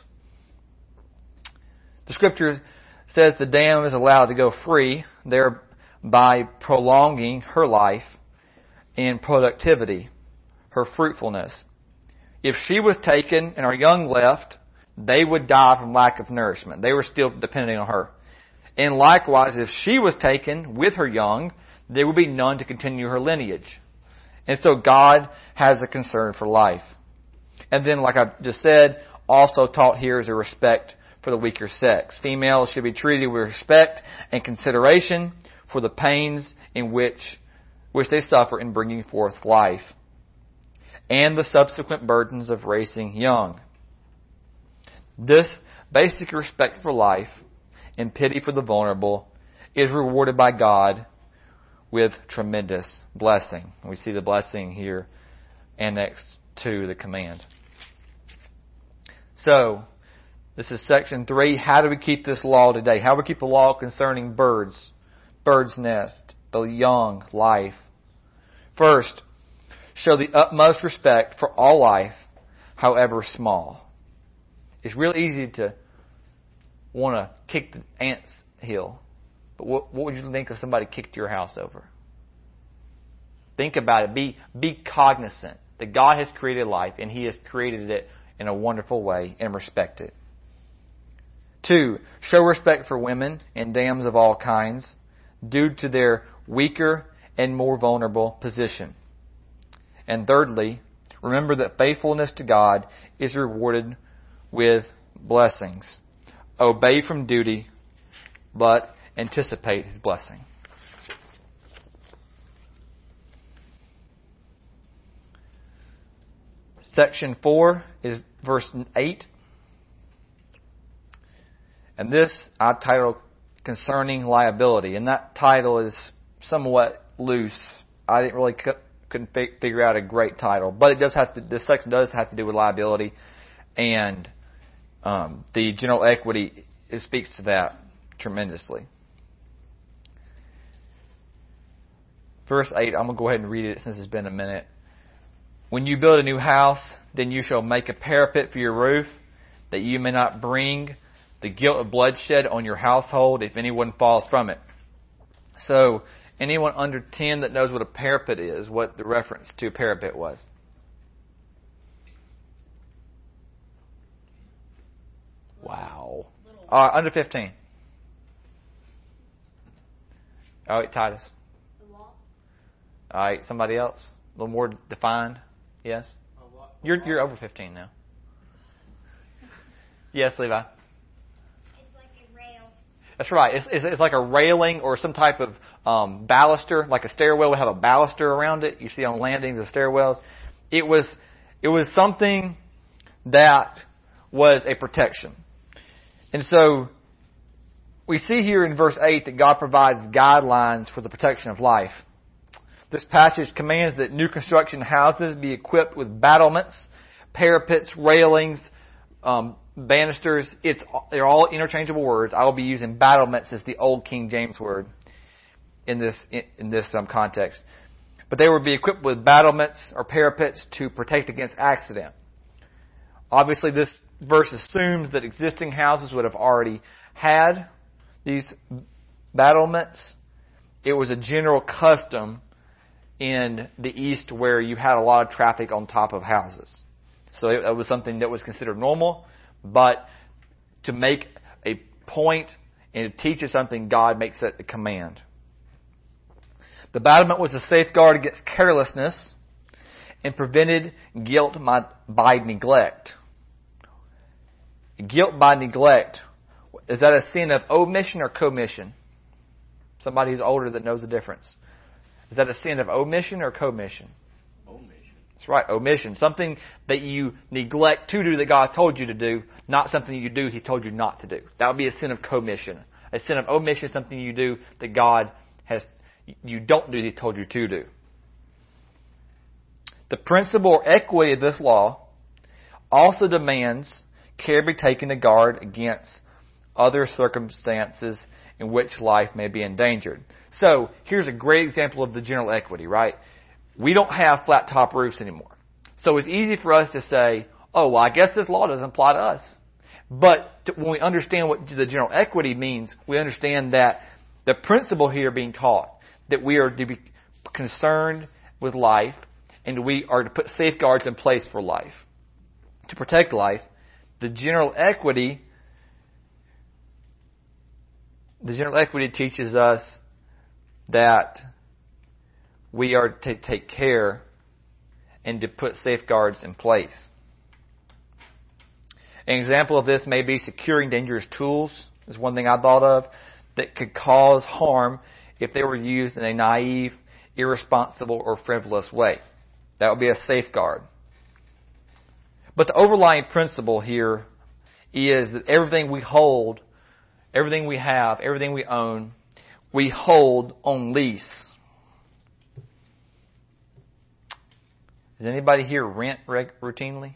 The Scripture says the dam is allowed to go free, thereby prolonging her life and productivity, her fruitfulness. If she was taken and her young left, they would die from lack of nourishment. They were still depending on her. And likewise, if she was taken with her young, there would be none to continue her lineage. And so God has a concern for life. And then, like I just said, also taught here is a respect for the weaker sex. Females should be treated with respect and consideration for the pains in which they suffer in bringing forth life, and the subsequent burdens of raising young. This basic respect for life and pity for the vulnerable is rewarded by God with tremendous blessing. We see the blessing here annexed to the command. So, this is section 3. How do we keep this law today? How do we keep the law concerning bird's nest, the young life? First, Show the utmost respect for all life, however small. It's real easy to want to kick the ants hill. But what would you think if somebody kicked your house over? Think about it. Be cognizant that God has created life and He has created it in a wonderful way, and respect it. 2, show respect for women and dams of all kinds due to their weaker and more vulnerable position. And thirdly, remember that faithfulness to God is rewarded with blessings. Obey from duty, but anticipate His blessing. Section 4 is verse 8. And this I titled Concerning Liability. And that title is somewhat loose. I didn't really couldn't figure out a great title. But it does have to. This section does have to do with liability. And the general equity, it speaks to that tremendously. Verse 8, I'm going to go ahead and read it since it's been a minute. When you build a new house, then you shall make a parapet for your roof, that you may not bring the guilt of bloodshed on your household if anyone falls from it. So, anyone under 10 that knows what a parapet is, what the reference to a parapet was? Wow. Under 15. All right, Titus. All right, somebody else? A little more defined? Yes? You're over 15 now. Yes, Levi? It's like a rail. That's right. It's like a railing or some type of baluster, like a stairwell would have a baluster around it. You see on landings of stairwells. It was something that was a protection. And so we see here in verse 8 that God provides guidelines for the protection of life. This passage commands that new construction houses be equipped with battlements, parapets, railings, banisters. They're all interchangeable words. I will be using battlements as the old King James word in this context. But they would be equipped with battlements or parapets to protect against accident. Obviously, this verse assumes that existing houses would have already had these battlements. It was a general custom in the East where you had a lot of traffic on top of houses. So it was something that was considered normal, but to make a point and to teach us something, God makes it a command. The battlement was a safeguard against carelessness and prevented guilt by neglect. Guilt by neglect, is that a sin of omission or commission? Somebody who's older that knows the difference. Is that a sin of omission or commission? Omission. That's right, omission. Something that you neglect to do that God told you to do, not something you do He told you not to do. That would be a sin of commission. A sin of omission is something you do that God you don't do He told you to do. The principle or equity of this law also demands care be taken to guard against other circumstances in which life may be endangered. So, here's a great example of the general equity, right? We don't have flat top roofs anymore. So it's easy for us to say, oh, well, I guess this law doesn't apply to us. But when we understand what the general equity means, we understand that the principle here being taught, that we are to be concerned with life and we are to put safeguards in place for life, to protect life. The general equity teaches us that we are to take care and to put safeguards in place. An example of this may be securing dangerous tools, is one thing I thought of, that could cause harm if they were used in a naive, irresponsible, or frivolous way. That would be a safeguard. But the overlying principle here is that everything we hold, everything we have, everything we own, we hold on lease. Does anybody here rent routinely?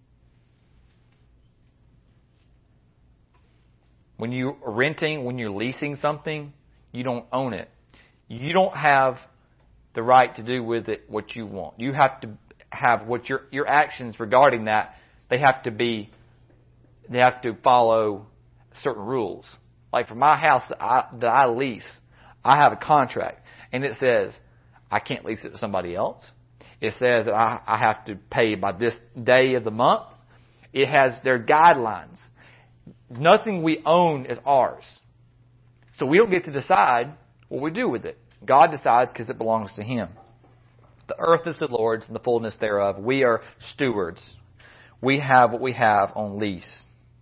When you're renting, when you're leasing something, you don't own it. You don't have the right to do with it what you want. You have to have what your actions regarding that, they have to follow certain rules. Like for my house that I lease, I have a contract, and it says I can't lease it to somebody else. It says that I have to pay by this day of the month. It has their guidelines. Nothing we own is ours. So we don't get to decide what we do with it. God decides because it belongs to Him. The earth is the Lord's and the fullness thereof. We are stewards. We have what we have on lease.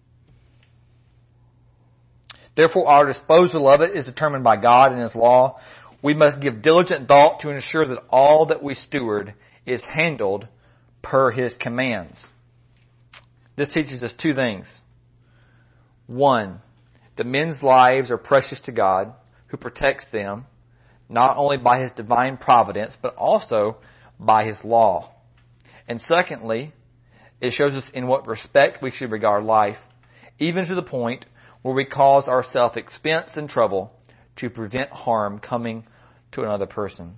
Therefore, our disposal of it is determined by God and His law. We must give diligent thought to ensure that all that we steward is handled per His commands. This teaches us two things. One, that men's lives are precious to God, who protects them, not only by His divine providence, but also by His law. And secondly, it shows us in what respect we should regard life, even to the point where we cause ourselves expense and trouble to prevent harm coming to another person.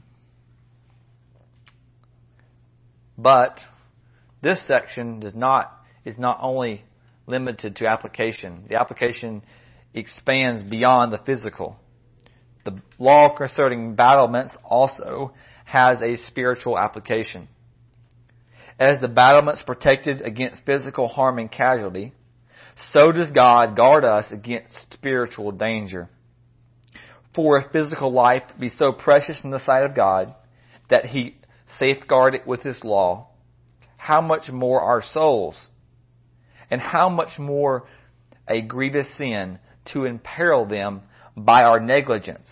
But this section is not only limited to application. The application expands beyond the physical. The law concerning battlements also has a spiritual application. As the battlements protected against physical harm and casualty, so does God guard us against spiritual danger. For if physical life be so precious in the sight of God that He safeguard it with His law, how much more our souls, and how much more a grievous sin to imperil them by our negligence.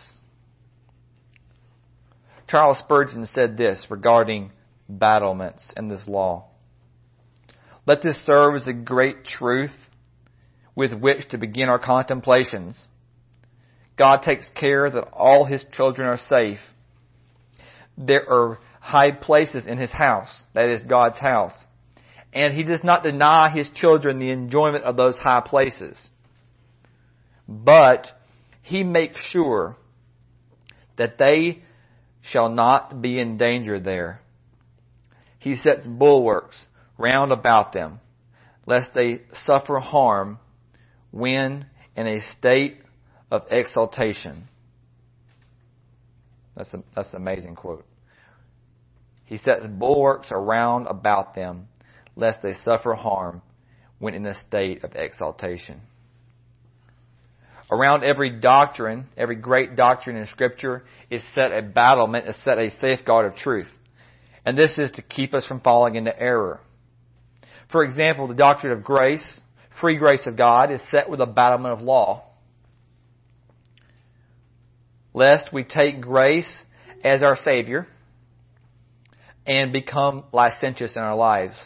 Charles Spurgeon said this regarding battlements and this law. Let this serve as a great truth with which to begin our contemplations. God takes care that all His children are safe. There are high places in His house, that is God's house, and He does not deny His children the enjoyment of those high places. But He makes sure that they shall not be in danger there. He sets bulwarks round about them, lest they suffer harm when in a state of exaltation. That's an amazing quote. He sets bulwarks around about them, lest they suffer harm when in a state of exaltation. Around every doctrine, every great doctrine in Scripture, is set a battlement, is set a safeguard of truth. And this is to keep us from falling into error. For example, the doctrine of grace, free grace of God, is set with a battlement of law. Lest we take grace as our Savior and become licentious in our lives.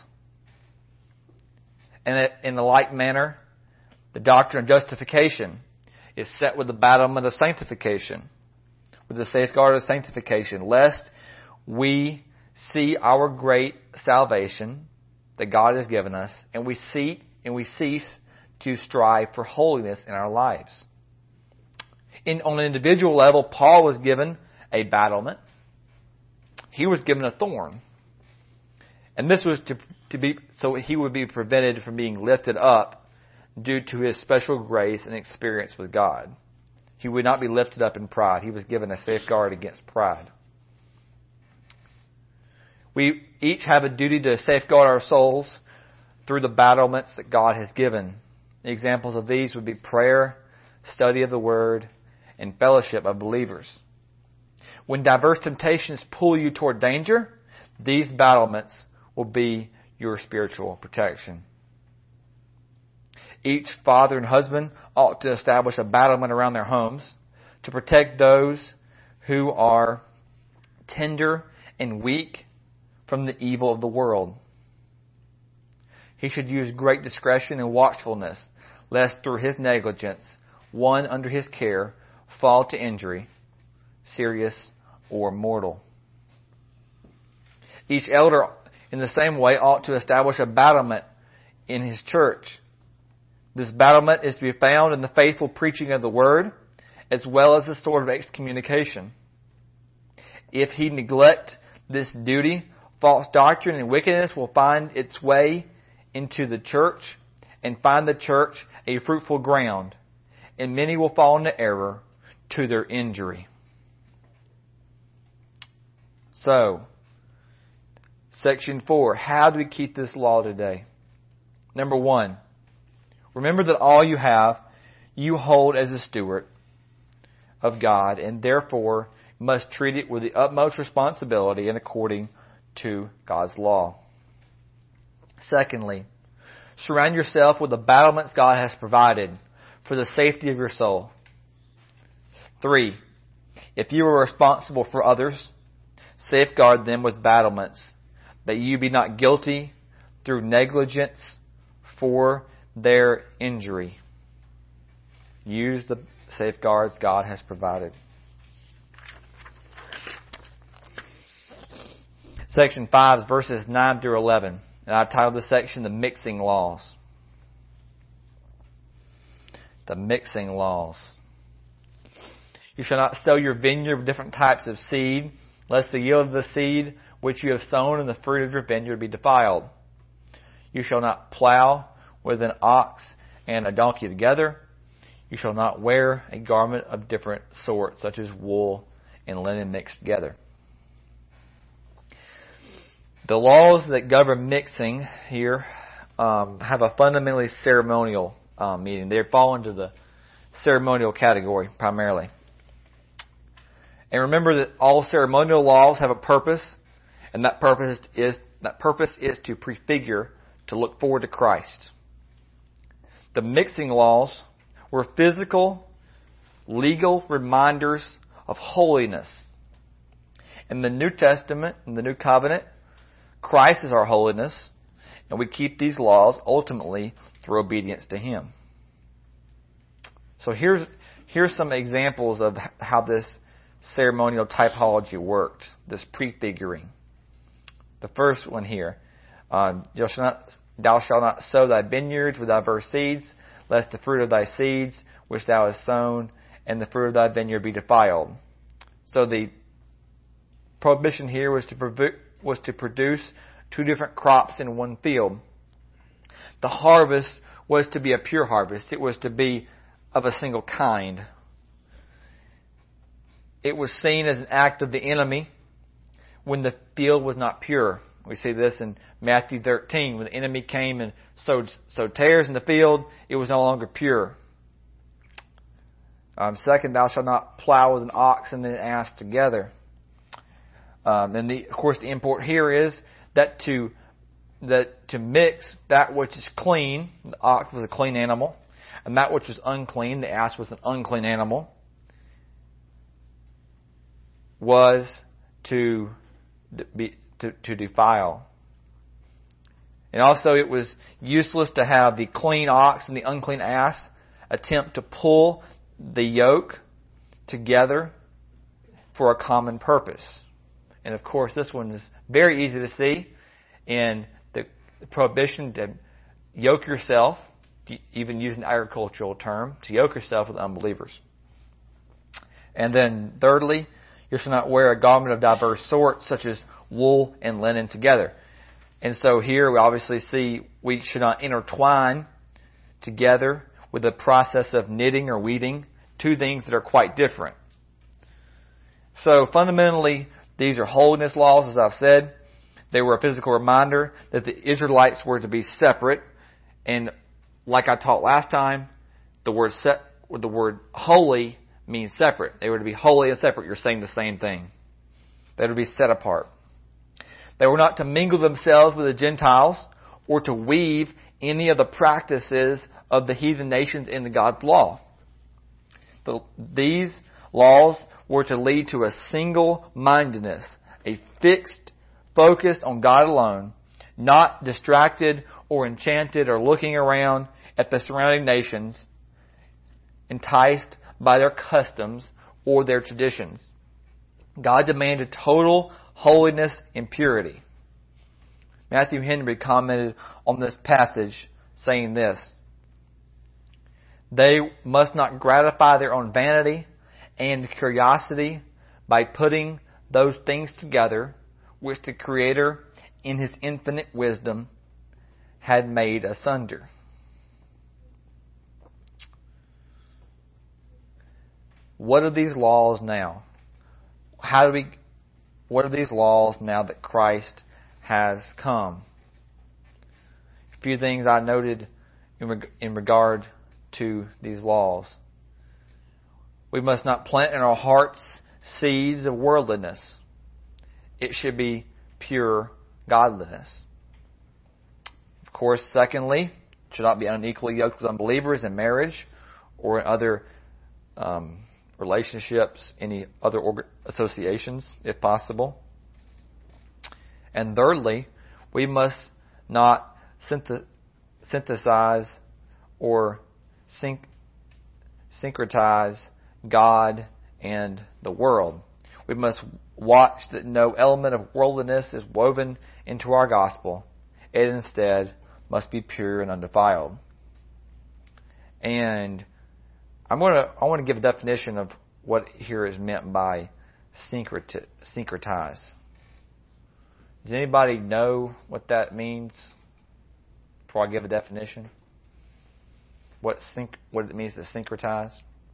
And in the like manner, the doctrine of justification is set with the battlement of sanctification, with the safeguard of sanctification, lest we see our great salvation that God has given us, and we cease to strive for holiness in our lives. On an individual level, Paul was given a battlement. He was given a thorn. And this was to be so he would be prevented from being lifted up due to his special grace and experience with God. He would not be lifted up in pride. He was given a safeguard against pride. We each have a duty to safeguard our souls through the battlements that God has given. Examples of these would be prayer, study of the Word, and fellowship of believers. When diverse temptations pull you toward danger, these battlements will be your spiritual protection. Each father and husband ought to establish a battlement around their homes to protect those who are tender and weak from the evil of the world. He should use great discretion and watchfulness, lest through his negligence, one under his care fall to injury, serious or mortal. Each elder, in the same way, ought to establish a battlement in his church. This battlement is to be found in the faithful preaching of the Word, as well as the sword of excommunication. If he neglect this duty, false doctrine and wickedness will find its way into the church and find the church a fruitful ground, and many will fall into error to their injury. So, Section 4, how do we keep this law today? Number 1, remember that all you have, you hold as a steward of God, and therefore must treat it with the utmost responsibility and according to God's law. Secondly, surround yourself with the battlements God has provided for the safety of your soul. 3, if you are responsible for others, safeguard them with battlements, that you be not guilty through negligence for their injury. Use the safeguards God has provided. Section 5 is verses 9 through 11. And I've titled this section, The Mixing Laws. The Mixing Laws. You shall not sow your vineyard with different types of seed, lest the yield of the seed which you have sown and the fruit of your vineyard be defiled. You shall not plow with an ox and a donkey together. You shall not wear a garment of different sorts, such as wool and linen mixed together. The laws that govern mixing here have a fundamentally ceremonial meaning. They fall into the ceremonial category primarily. And remember that all ceremonial laws have a purpose, and that purpose is to prefigure, to look forward to Christ. The mixing laws were physical, legal reminders of holiness. In the New Testament, in the New Covenant, Christ is our holiness, and we keep these laws ultimately through obedience to Him. So here's some examples of how this ceremonial typology worked, this prefiguring. The first one here, thou shalt not sow thy vineyards with diverse seeds, lest the fruit of thy seeds which thou hast sown and the fruit of thy vineyard be defiled. So the prohibition here was to produce two different crops in one field. The harvest was to be a pure harvest. It was to be of a single kind. It was seen as an act of the enemy when the field was not pure. We see this in Matthew 13. When the enemy came and sowed tares in the field, it was no longer pure. Second, thou shalt not plow with an ox and an ass together. And of course, the import here is that to mix that which is clean, the ox was a clean animal, and that which was unclean, the ass was an unclean animal, was to defile. And also it was useless to have the clean ox and the unclean ass attempt to pull the yoke together for a common purpose. And of course this one is very easy to see in the prohibition to yoke yourself, even use an agricultural term, to yoke yourself with unbelievers. And then thirdly, you shall not wear a garment of diverse sorts, such as wool and linen together. And so here we obviously see we should not intertwine together with the process of knitting or weaving two things that are quite different. So fundamentally, these are holiness laws, as I've said. They were a physical reminder that the Israelites were to be separate. And like I taught last time, the word holy means separate. They were to be holy and separate. You're saying the same thing. They were to be set apart. They were not to mingle themselves with the Gentiles or to weave any of the practices of the heathen nations into God's law. These laws were to lead to a single-mindedness, a fixed focus on God alone, not distracted or enchanted or looking around at the surrounding nations, enticed by their customs or their traditions. God demanded total holiness and purity. Matthew Henry commented on this passage saying this: they must not gratify their own vanity and curiosity by putting those things together which the Creator, in His infinite wisdom, had made asunder. What are these laws now? What are these laws now that Christ has come? A few things I noted in regard to these laws. We must not plant in our hearts seeds of worldliness. It should be pure godliness. Of course, secondly, should not be unequally yoked with unbelievers in marriage or in other relationships, any other associations, if possible. And thirdly, we must not synthesize or syncretize God and the world. We must watch that no element of worldliness is woven into our gospel. It instead must be pure and undefiled. And I want to give a definition of what here is meant by syncretize. Does anybody know what that means? Before I give a definition, what it means to syncretize?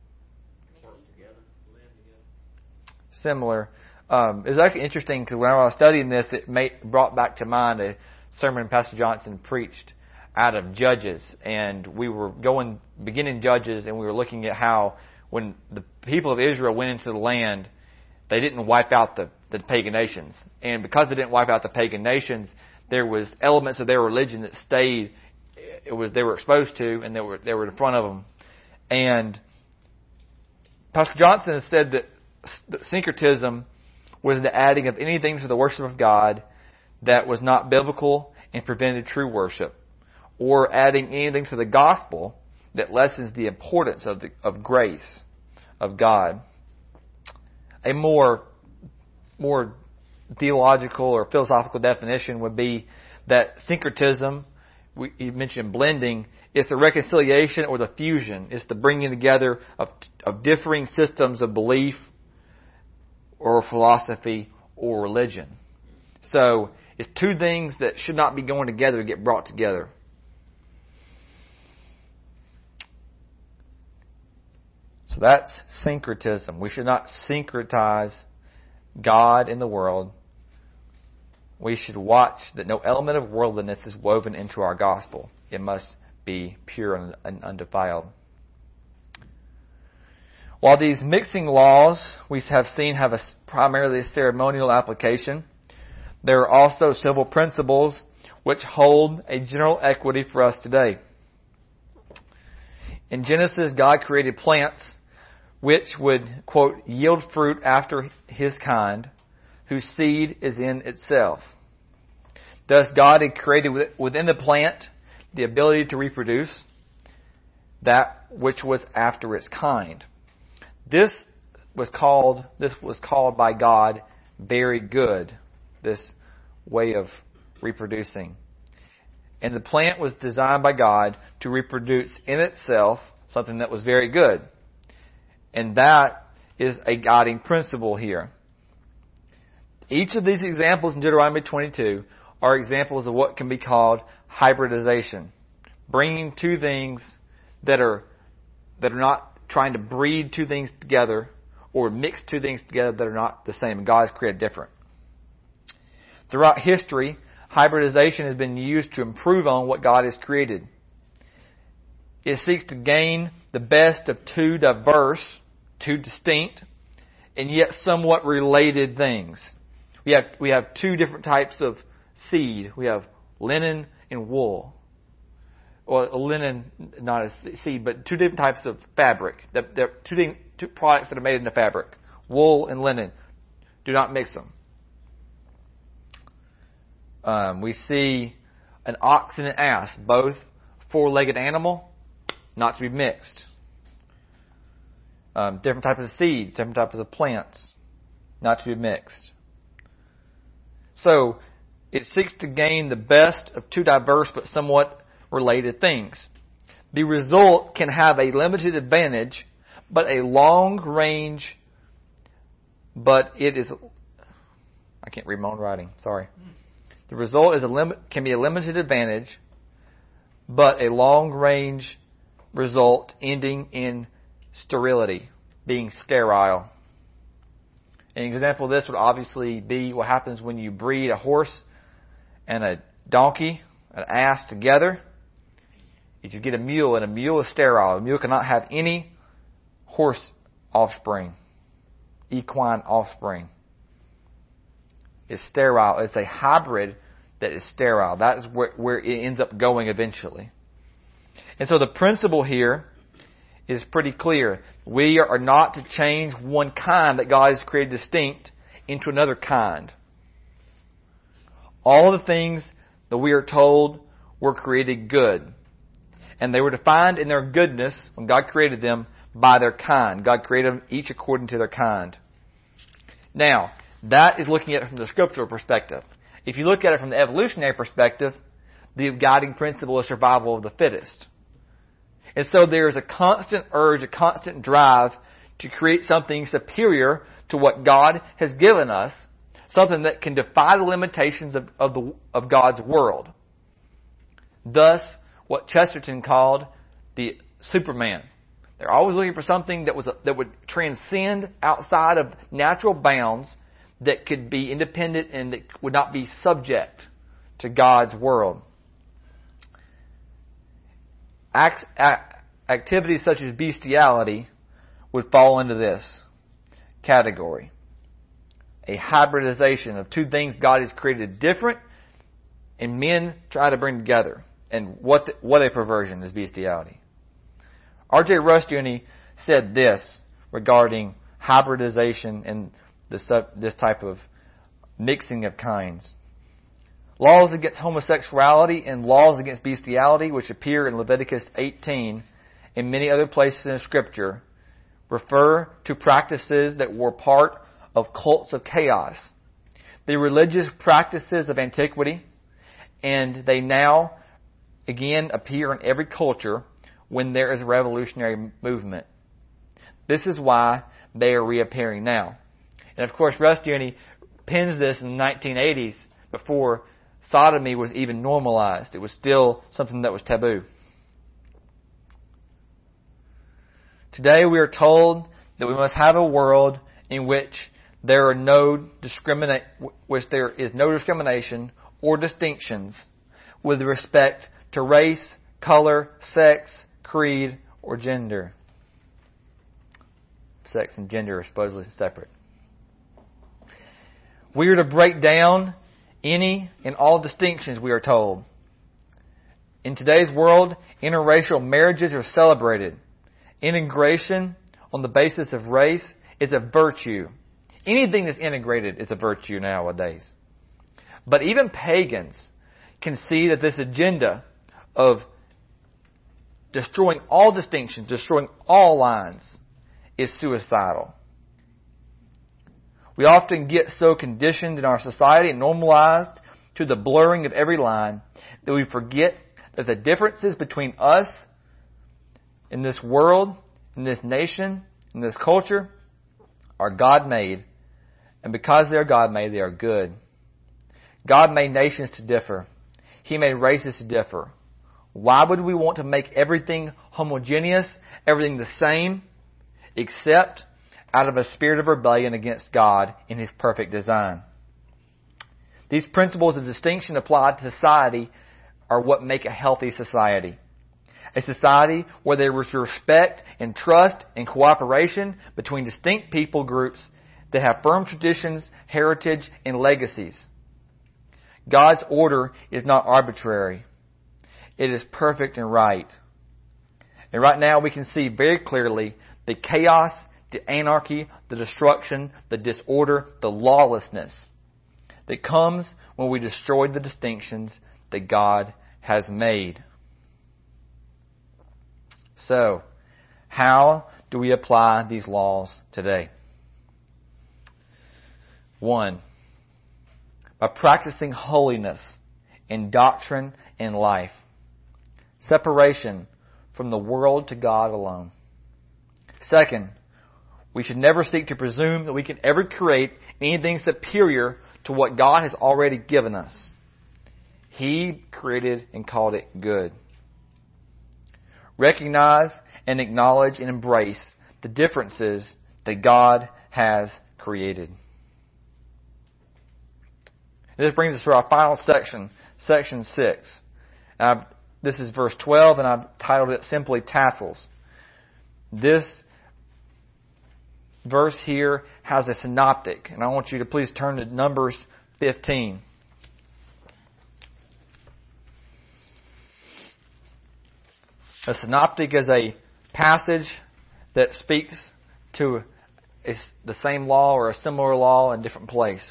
Similar. It's actually interesting because when I was studying this, it brought back to mind a sermon Pastor Johnson preached out of Judges, and we were beginning Judges, and we were looking at how when the people of Israel went into the land, they didn't wipe out the pagan nations, and because they didn't wipe out the pagan nations, there was elements of their religion that stayed. They were exposed to, and they were in front of them. And Pastor Johnson has said that syncretism was the adding of anything to the worship of God that was not biblical and prevented true worship, or adding anything to the gospel that lessens the importance of grace of God. A more theological or philosophical definition would be that syncretism, you mentioned blending, is the reconciliation or the fusion. It's the bringing together of differing systems of belief or philosophy or religion. So it's two things that should not be going together to get brought together. So that's syncretism. We should not syncretize God and the world. We should watch that no element of worldliness is woven into our gospel. It must be pure and undefiled. While these mixing laws we have seen have primarily a ceremonial application, there are also civil principles which hold a general equity for us today. In Genesis, God created plants which would, quote, yield fruit after his kind, whose seed is in itself. Thus, God had created within the plant the ability to reproduce that which was after its kind. This was called by God very good, this way of reproducing. And the plant was designed by God to reproduce in itself something that was very good. And that is a guiding principle here. Each of these examples in Deuteronomy 22 are examples of what can be called hybridization. Bringing two things that are not trying to breed two things together or mix two things together that are not the same. God has created different. Throughout history, hybridization has been used to improve on what God has created. It seeks to gain the best of two diverse, two distinct, and yet somewhat related things. We have two different types of seed. We have linen and wool. Or linen, not a seed, but two different types of fabric. They're two products that are made into fabric. Wool and linen. Do not mix them. We see an ox and an ass, both four-legged animal, not to be mixed. Different types of seeds, different types of plants, not to be mixed. So, it seeks to gain the best of two diverse but somewhat related things. The result can have a limited advantage, but a long range, but it is I can't read my own writing. Sorry. The result can be a limited advantage, but a long-range result ending in sterility, being sterile. An example of this would obviously be what happens when you breed a horse and a donkey, an ass together. If you get a mule, and a mule is sterile, a mule cannot have any horse offspring, equine offspring. It's sterile. It's a hybrid that is sterile. That is where it ends up going eventually. And so the principle here is pretty clear. We are not to change one kind that God has created distinct into another kind. All of the things that we are told were created good. And they were defined in their goodness when God created them by their kind. God created them each according to their kind. Now, that is looking at it from the scriptural perspective. If you look at it from the evolutionary perspective, the guiding principle is survival of the fittest. And so there is a constant urge, a constant drive to create something superior to what God has given us, something that can defy the limitations of God's world. Thus, what Chesterton called the Superman. They're always looking for something that would transcend outside of natural bounds, that could be independent and that would not be subject to God's world. Activities such as bestiality would fall into this category. A hybridization of two things God has created different, and men try to bring together. And what a perversion is bestiality. R.J. Rushdoony said this regarding hybridization and this type of mixing of kinds. Laws against homosexuality and laws against bestiality, which appear in Leviticus 18 and many other places in Scripture, refer to practices that were part of cults of chaos. The religious practices of antiquity, and they now again appear in every culture when there is a revolutionary movement. This is why they are reappearing now. And of course, Rushdoony pins this in the 1980s, before sodomy was even normalized. It was still something that was taboo. Today we are told that we must have a world in which there is no discrimination or distinctions with respect to race, color, sex, creed, or gender. Sex and gender are supposedly separate. We are to break down any and all distinctions, we are told. In today's world, interracial marriages are celebrated. Integration on the basis of race is a virtue. Anything that's integrated is a virtue nowadays. But even pagans can see that this agenda of destroying all distinctions, destroying all lines, is suicidal. We often get so conditioned in our society and normalized to the blurring of every line that we forget that the differences between us in this world, in this nation, in this culture, are God-made. And because they are God-made, they are good. God made nations to differ. He made races to differ. Why would we want to make everything homogeneous, everything the same, except out of a spirit of rebellion against God in His perfect design? These principles of distinction applied to society are what make a healthy society. A society where there is respect and trust and cooperation between distinct people groups that have firm traditions, heritage, and legacies. God's order is not arbitrary. It is perfect and right. And right now we can see very clearly the chaos, the anarchy, the destruction, the disorder, the lawlessness that comes when we destroy the distinctions that God has made. So, how do we apply these laws today? 1. By practicing holiness in doctrine and life. Separation from the world to God alone. 2, we should never seek to presume that we can ever create anything superior to what God has already given us. He created and called it good. Recognize and acknowledge and embrace the differences that God has created. This brings us to our final section, section 6. This is verse 12, and I've titled it simply Tassels. This verse here has a synoptic, and I want you to please turn to Numbers 15. A synoptic is a passage that speaks to the same law or a similar law in a different place.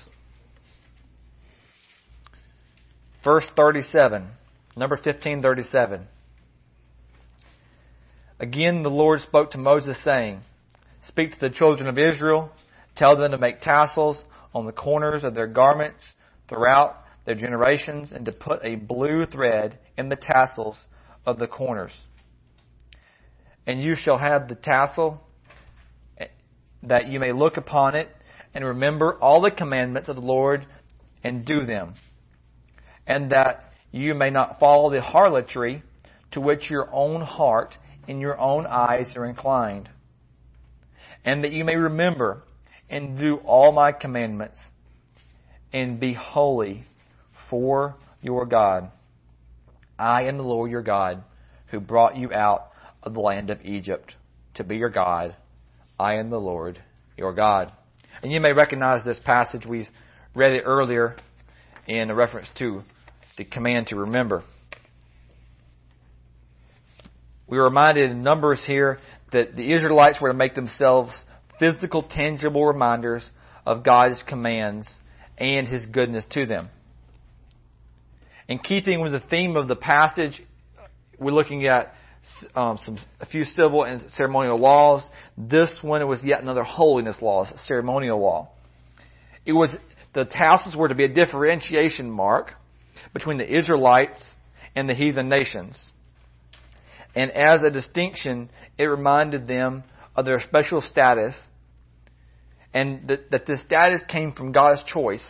Verse 37, number 15:37. Again the Lord spoke to Moses, saying, Speak to the children of Israel, tell them to make tassels on the corners of their garments throughout their generations, and to put a blue thread in the tassels of the corners. And you shall have the tassel, that you may look upon it, and remember all the commandments of the Lord, and do them. And that you may not follow the harlotry to which your own heart and your own eyes are inclined. And that you may remember and do all my commandments, and be holy for your God. I am the Lord your God, who brought you out of the land of Egypt to be your God. I am the Lord your God. And you may recognize this passage. We read it earlier in a reference to the command to remember. We were reminded in Numbers here that the Israelites were to make themselves physical, tangible reminders of God's commands and His goodness to them. In keeping with the theme of the passage, we're looking at a few civil and ceremonial laws. This one, it was yet another holiness law, a ceremonial law. It was, the tassels were to be a differentiation mark between the Israelites and the heathen nations. And as a distinction, it reminded them of their special status, and that this status came from God's choice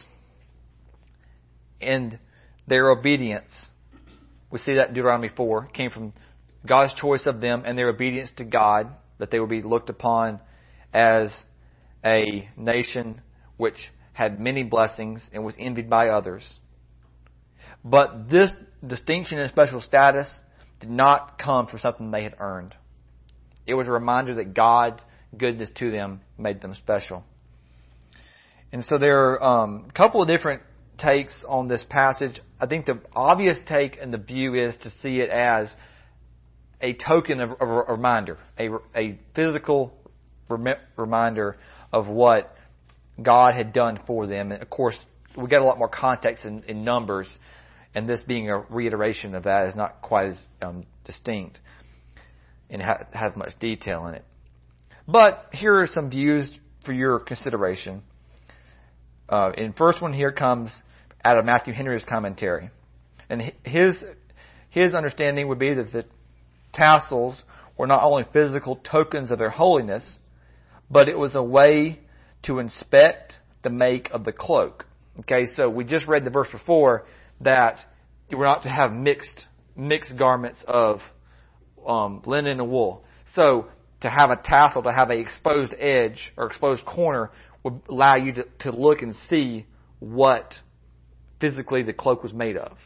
and their obedience. We see that in Deuteronomy 4. It came from God's choice of them and their obedience to God, that they would be looked upon as a nation which had many blessings and was envied by others. But this distinction and special status did not come from something they had earned. It was a reminder that God's goodness to them made them special. And so there are a couple of different takes on this passage. I think the obvious take and the view is to see it as a token of a reminder, a physical reminder of what God had done for them. And of course, we get a lot more context in Numbers, and this being a reiteration of that is not quite as distinct and has much detail in it. But here are some views for your consideration. And first one here comes out of Matthew Henry's commentary. And his understanding would be that the tassels were not only physical tokens of their holiness, but it was a way to inspect the make of the cloak. Okay, so we just read the verse before that you were not to have mixed garments of linen and wool. So to have a tassel, to have an exposed edge or exposed corner, would allow you to look and see what physically the cloak was made of.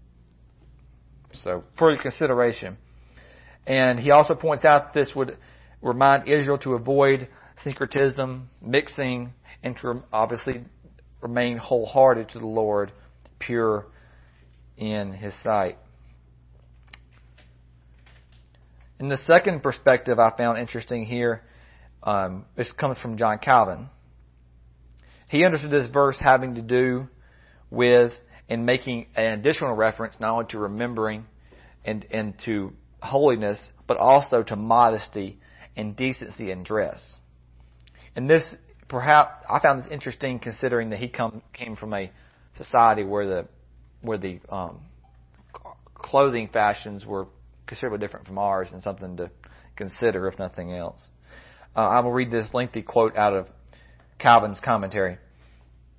So for your consideration. And he also points out this would remind Israel to avoid syncretism, mixing, and to obviously remain wholehearted to the Lord, pure in His sight. And the second perspective I found interesting here, this comes from John Calvin. He understood this verse having to do with and making an additional reference not only to remembering and to holiness, but also to modesty and decency in dress. And this, perhaps, I found this interesting considering that he came from a society where the clothing fashions were considerably different from ours, and something to consider, if nothing else. I will read this lengthy quote out of Calvin's commentary.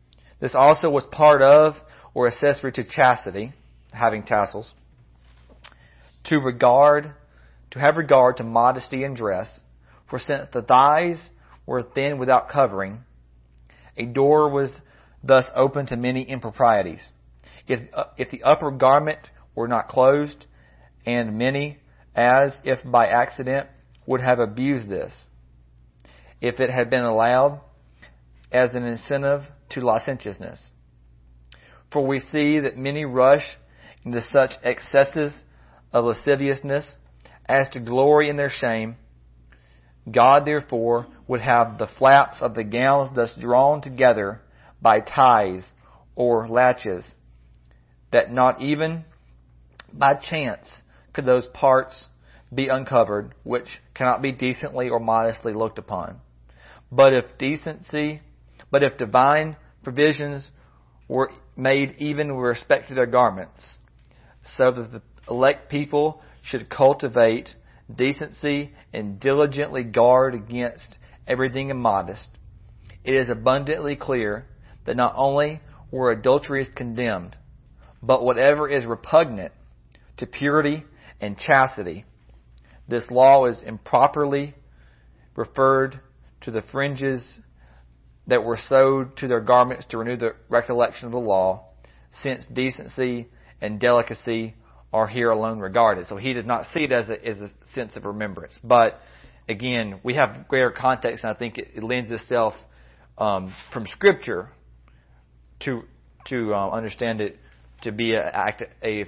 This also was part of or accessory to chastity, having tassels, to have regard to modesty and dress. For since the thighs were thin without covering, a door was thus open to many improprieties. If the upper garment were not closed, and many, as if by accident, would have abused this, if it had been allowed as an incentive to licentiousness. For we see that many rush into such excesses of lasciviousness as to glory in their shame. God therefore would have the flaps of the gowns thus drawn together by ties or latches, that not even by chance could those parts be uncovered which cannot be decently or modestly looked upon. But if divine provisions were made even with respect to their garments, so that the elect people should cultivate decency and diligently guard against everything immodest, it is abundantly clear that not only were adulteries condemned, but whatever is repugnant to purity and chastity, this law is improperly referred to the fringes that were sewed to their garments to renew the recollection of the law, since decency and delicacy are here alone regarded. So he did not see it as a sense of remembrance. But again, we have greater context, and I think it lends itself from Scripture to understand it to be a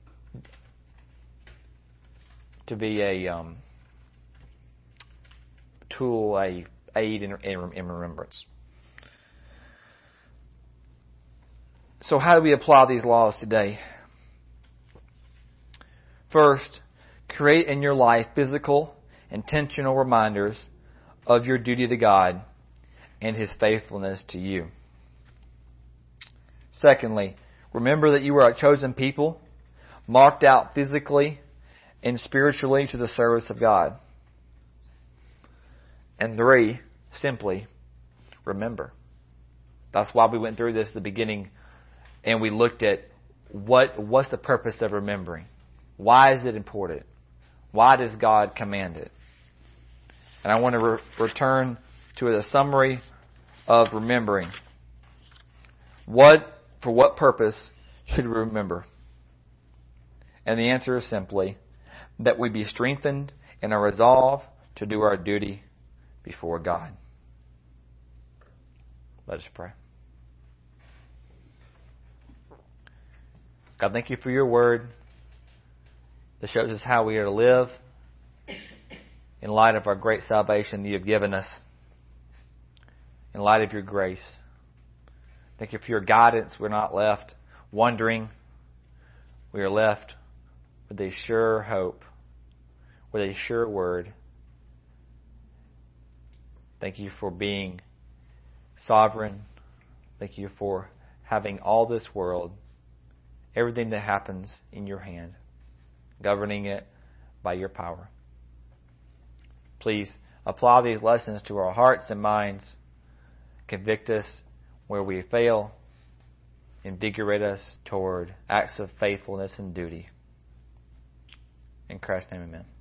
tool, a aid in remembrance. So how do we apply these laws today? First, create in your life physical, intentional reminders of your duty to God and His faithfulness to you. Secondly, remember that you are a chosen people, marked out physically and spiritually to the service of God. And three, simply remember. That's why we went through this at the beginning and we looked at what's the purpose of remembering. Why is it important? Why does God command it? And I want to return to a summary of remembering. For what purpose should we remember? And the answer is simply that we be strengthened in our resolve to do our duty before God. Let us pray. God, thank you for your word that shows us how we are to live in light of our great salvation that you have given us, in light of your grace. Thank you for your guidance. We're not left wondering. We are left with a sure hope, with a sure word. Thank you for being sovereign. Thank you for having all this world, everything that happens in your hand, governing it by your power. Please apply these lessons to our hearts and minds. Convict us where we fail. Invigorate us toward acts of faithfulness and duty. In Christ's name, amen.